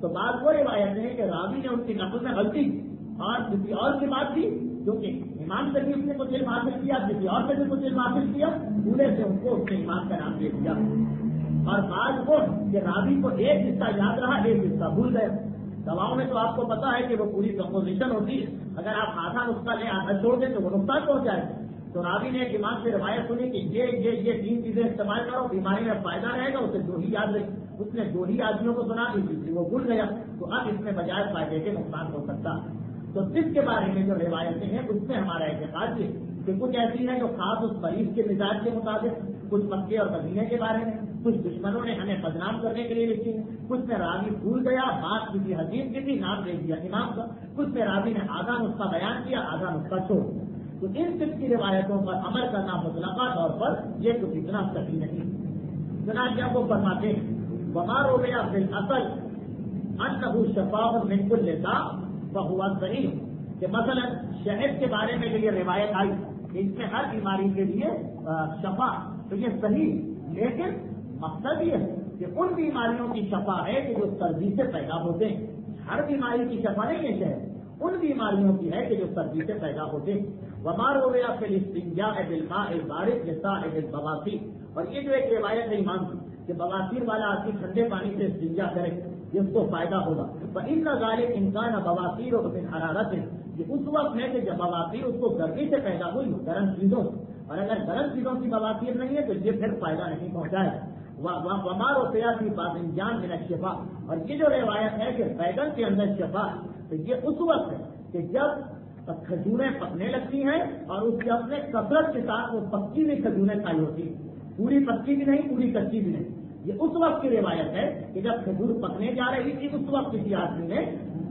تو بات وہ روایت ہے کہ راوی نے ان کی نقل میں غلطی کی اور کسی اور کی بات تھی جو کہ امام سے بھی اس نے کچھ علم حاصل کیا، کسی اور سے بھی کچھ علم حاصل کیا، پورے سے ان کو اس نے امام کا نام دے دیا. اور بعض وہ کہ راوی کو ایک حصہ یاد رہا ایک حصہ بھول گئے. دواؤں میں تو آپ کو پتا ہے کہ وہ پوری کمپوزیشن ہوتی ہے، اگر آپ آدھا نسخہ لیں آدھا چھوڑ دیں تو وہ نقصان پہنچ جائے. تو راوی نے ایک امام سے روایت سنی کہ یہ یہ یہ تین چیزیں استعمال کرو بیماری میں فائدہ رہے گا، اسے دو ہی یاد رہے. اس نے دو ہی آدمیوں کو سنا دی تیسری وہ بھول گیا، تو اب اس میں بجائے فائدے کے نقصان ہو سکتا. تو جس کے بارے میں جو روایتیں ہیں اس میں ہمارا اعتقاد ہے کہ کچھ ایسی ہیں جو خاص اس مریض کے مزاج کے مطابق، کچھ مکے اور مدینے کے بارے میں، کچھ دشمنوں نے ہمیں بدنام کرنے کے لیے لکھی، کچھ میں راوی بھول گیا بات کسی حدیث کی تھی نام دے دیا امام کا، کچھ میں راوی نے آدھا نسخہ بیان کیا آدھا نسخہ چھوڑ. تو ان سب کی روایتوں پر عمل کرنا مطلقہ طور پر یہ کچھ اتنا صحیح نہیں. چنانچہ وہ فرماتے ہیں بیمار ہو گیا بالاصل انه شفاء من كل داء فهو صحیح، کہ مثلا شہد کے بارے میں جو یہ روایت آئی کہ اس میں ہر بیماری کے لیے شفا، تو یہ صحیح، لیکن مقصد یہ ہے کہ ان بیماریوں کی شفا ہے کہ جو سردی سے پیدا ہوتے ہیں. ہر بیماری کی شفا نہیں ہے شہد، ان بیماریوں کی ہے کہ جو سردی سے پیدا ہوتے ہیں. ومار ہو گیا پھر استنجاء بالماء البارد لصاحب البواسیر، اور یہ جو ایک روایت ہے امام کی کہ بواسیر والا آدمی ٹھنڈے پانی سے استنجا کرے جس کو فائدہ ہوگا. فإن ذلك إن كان بواسیر من حرارت، یہ اس وقت ہے کہ جب بواسیر اس کو گرمی سے پیدا ہوئی گرم چیزوں، اور اگر گرم چیزوں کی بواسیر نہیں ہے تو یہ پھر فائدہ نہیں پہنچائے. ومار و سیاسی باذنجان من الشفاء، اور یہ جو روایت ہے کہ بیگن کے اندر شفا، تو یہ اس وقت ہے کہ جب کھجوریں پکنے لگتی ہیں اور اس کے اپنے کثرت کے ساتھ وہ پکی ہوئی کھجوریں کھائی ہوتی ہیں، پوری پکی بھی نہیں پوری کچی بھی نہیں. یہ اس وقت کی روایت ہے کہ جب کھجور پکنے جا رہی تھی اس وقت کسی آدمی نے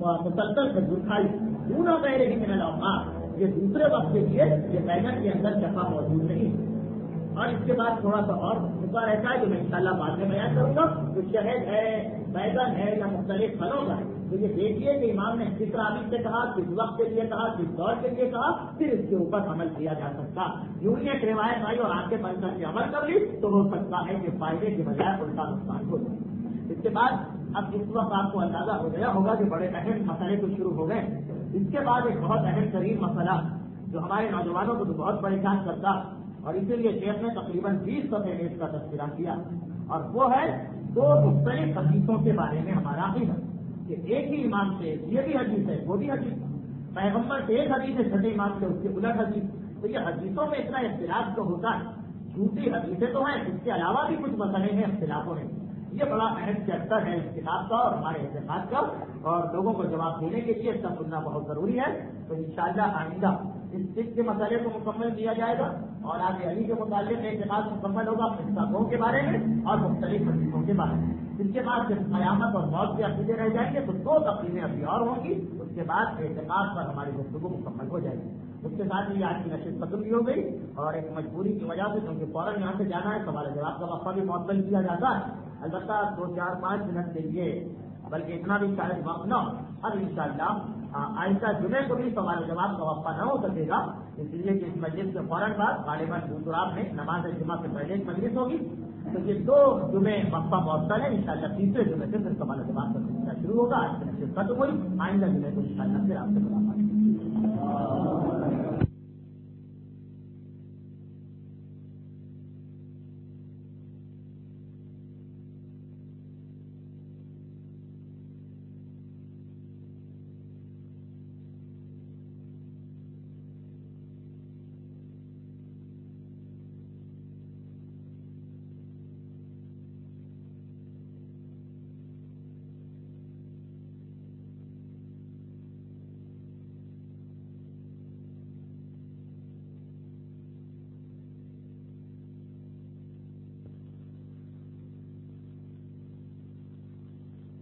مسلسل کھجور کھائی. دونوں پہلے ہی من الاوقات، یہ دوسرے وقت کے لیے یہ بیگن کے اندر شفا موجود نہیں. اور اس کے بعد تھوڑا سا اور حصہ رہتا ہے جو میں انشاءاللہ بعد میں بیان کروں گا، جو شہد ہے بیگن ہے یا مختلف پھلوں کا ہے. تو یہ دیکھیے کہ امام نے کس راوی سے کہا، کس وقت کے لیے کہا، کس دور کے لیے کہا، پھر اس کے اوپر عمل کیا جا سکتا. یوں ہی ایک روایت آئی اور آگے بن کر کے عمل کر لی تو ہو سکتا ہے کہ فائدے کے بجائے الٹا نقصان ہو جائے. اس کے بعد اب اس وقت آپ کو اندازہ ہو گیا ہوگا کہ بڑے اہم مسئلے تو شروع ہو گئے. اس کے بعد ایک بہت اہم ترین مسئلہ جو ہمارے نوجوانوں کو تو بہت پریشان کرتا، اور اسی لیے شیخ نے تقریباً بیس صفحے میں اس کا تذکرہ کیا، اور وہ ہے دو مختلف حدیثوں کے بارے میں ہمارا عقیدہ کہ ایک ہی امام سے یہ بھی حدیث ہے وہ بھی حدیث، پیغمبر سے ایک حدیث ہے چھٹے امام سے اس کے الٹ حدیث. تو یہ حدیثوں میں اتنا اختلاف تو ہوتا ہے، جھوٹی حدیثیں تو ہیں، اس کے علاوہ بھی کچھ مسئلے ہیں اختلافوں میں. یہ بڑا اہم چیپٹر ہے اس کتاب کا اور ہمارے اعتقاد کا، اور لوگوں کو جواب دینے کے لیے اس کا سننا بہت ضروری ہے. تو انشاءاللہ آئندہ اس سکھ کے مسئلے کو مکمل کیا جائے گا اور آگے علی کے متعلق اعتقاد مکمل ہوگا کتابوں کے بارے میں اور مختلف حدیثوں کے بارے میں. اس کے بعد جب قیامت اور موت کے عقیدے رہ جائیں گے تو دو تقریریں ابھی اور ہوں گی، اس کے بعد اعتقاد پر ہماری گفتگو مکمل ہو جائے گی. اس کے ساتھ ہی آج کی نشست ختم بھی ہو گئی، اور ایک مجبوری کی وجہ سے کیونکہ فوراً یہاں سے جانا ہے سوال جواب کا وقفہ بھی معطل کیا جاتا ہے. البتہ دو چار پانچ منٹ کے لیے، بلکہ اتنا بھی شاید وقت نہ ہو، اب انشاءاللہ آئندہ جمعے کو بھی سوال جواب کا وقفہ نہ ہو سکے گا، اس لیے کہ اس مجلس کے فوراً بعد غالباً گجرات میں نماز جمعہ سے پہلے ایک مجلس ہوگی. تو یہ دو جمعے وقفہ معطل ہے، انشاءاللہ تیسرے جمعے سے پھر سوال جواب کا سلسلہ شروع ہوگا. آج کی نشست ختم ہوئی، آئندہ جمعے کو انشاءاللہ پھر آپ سے ملاقات.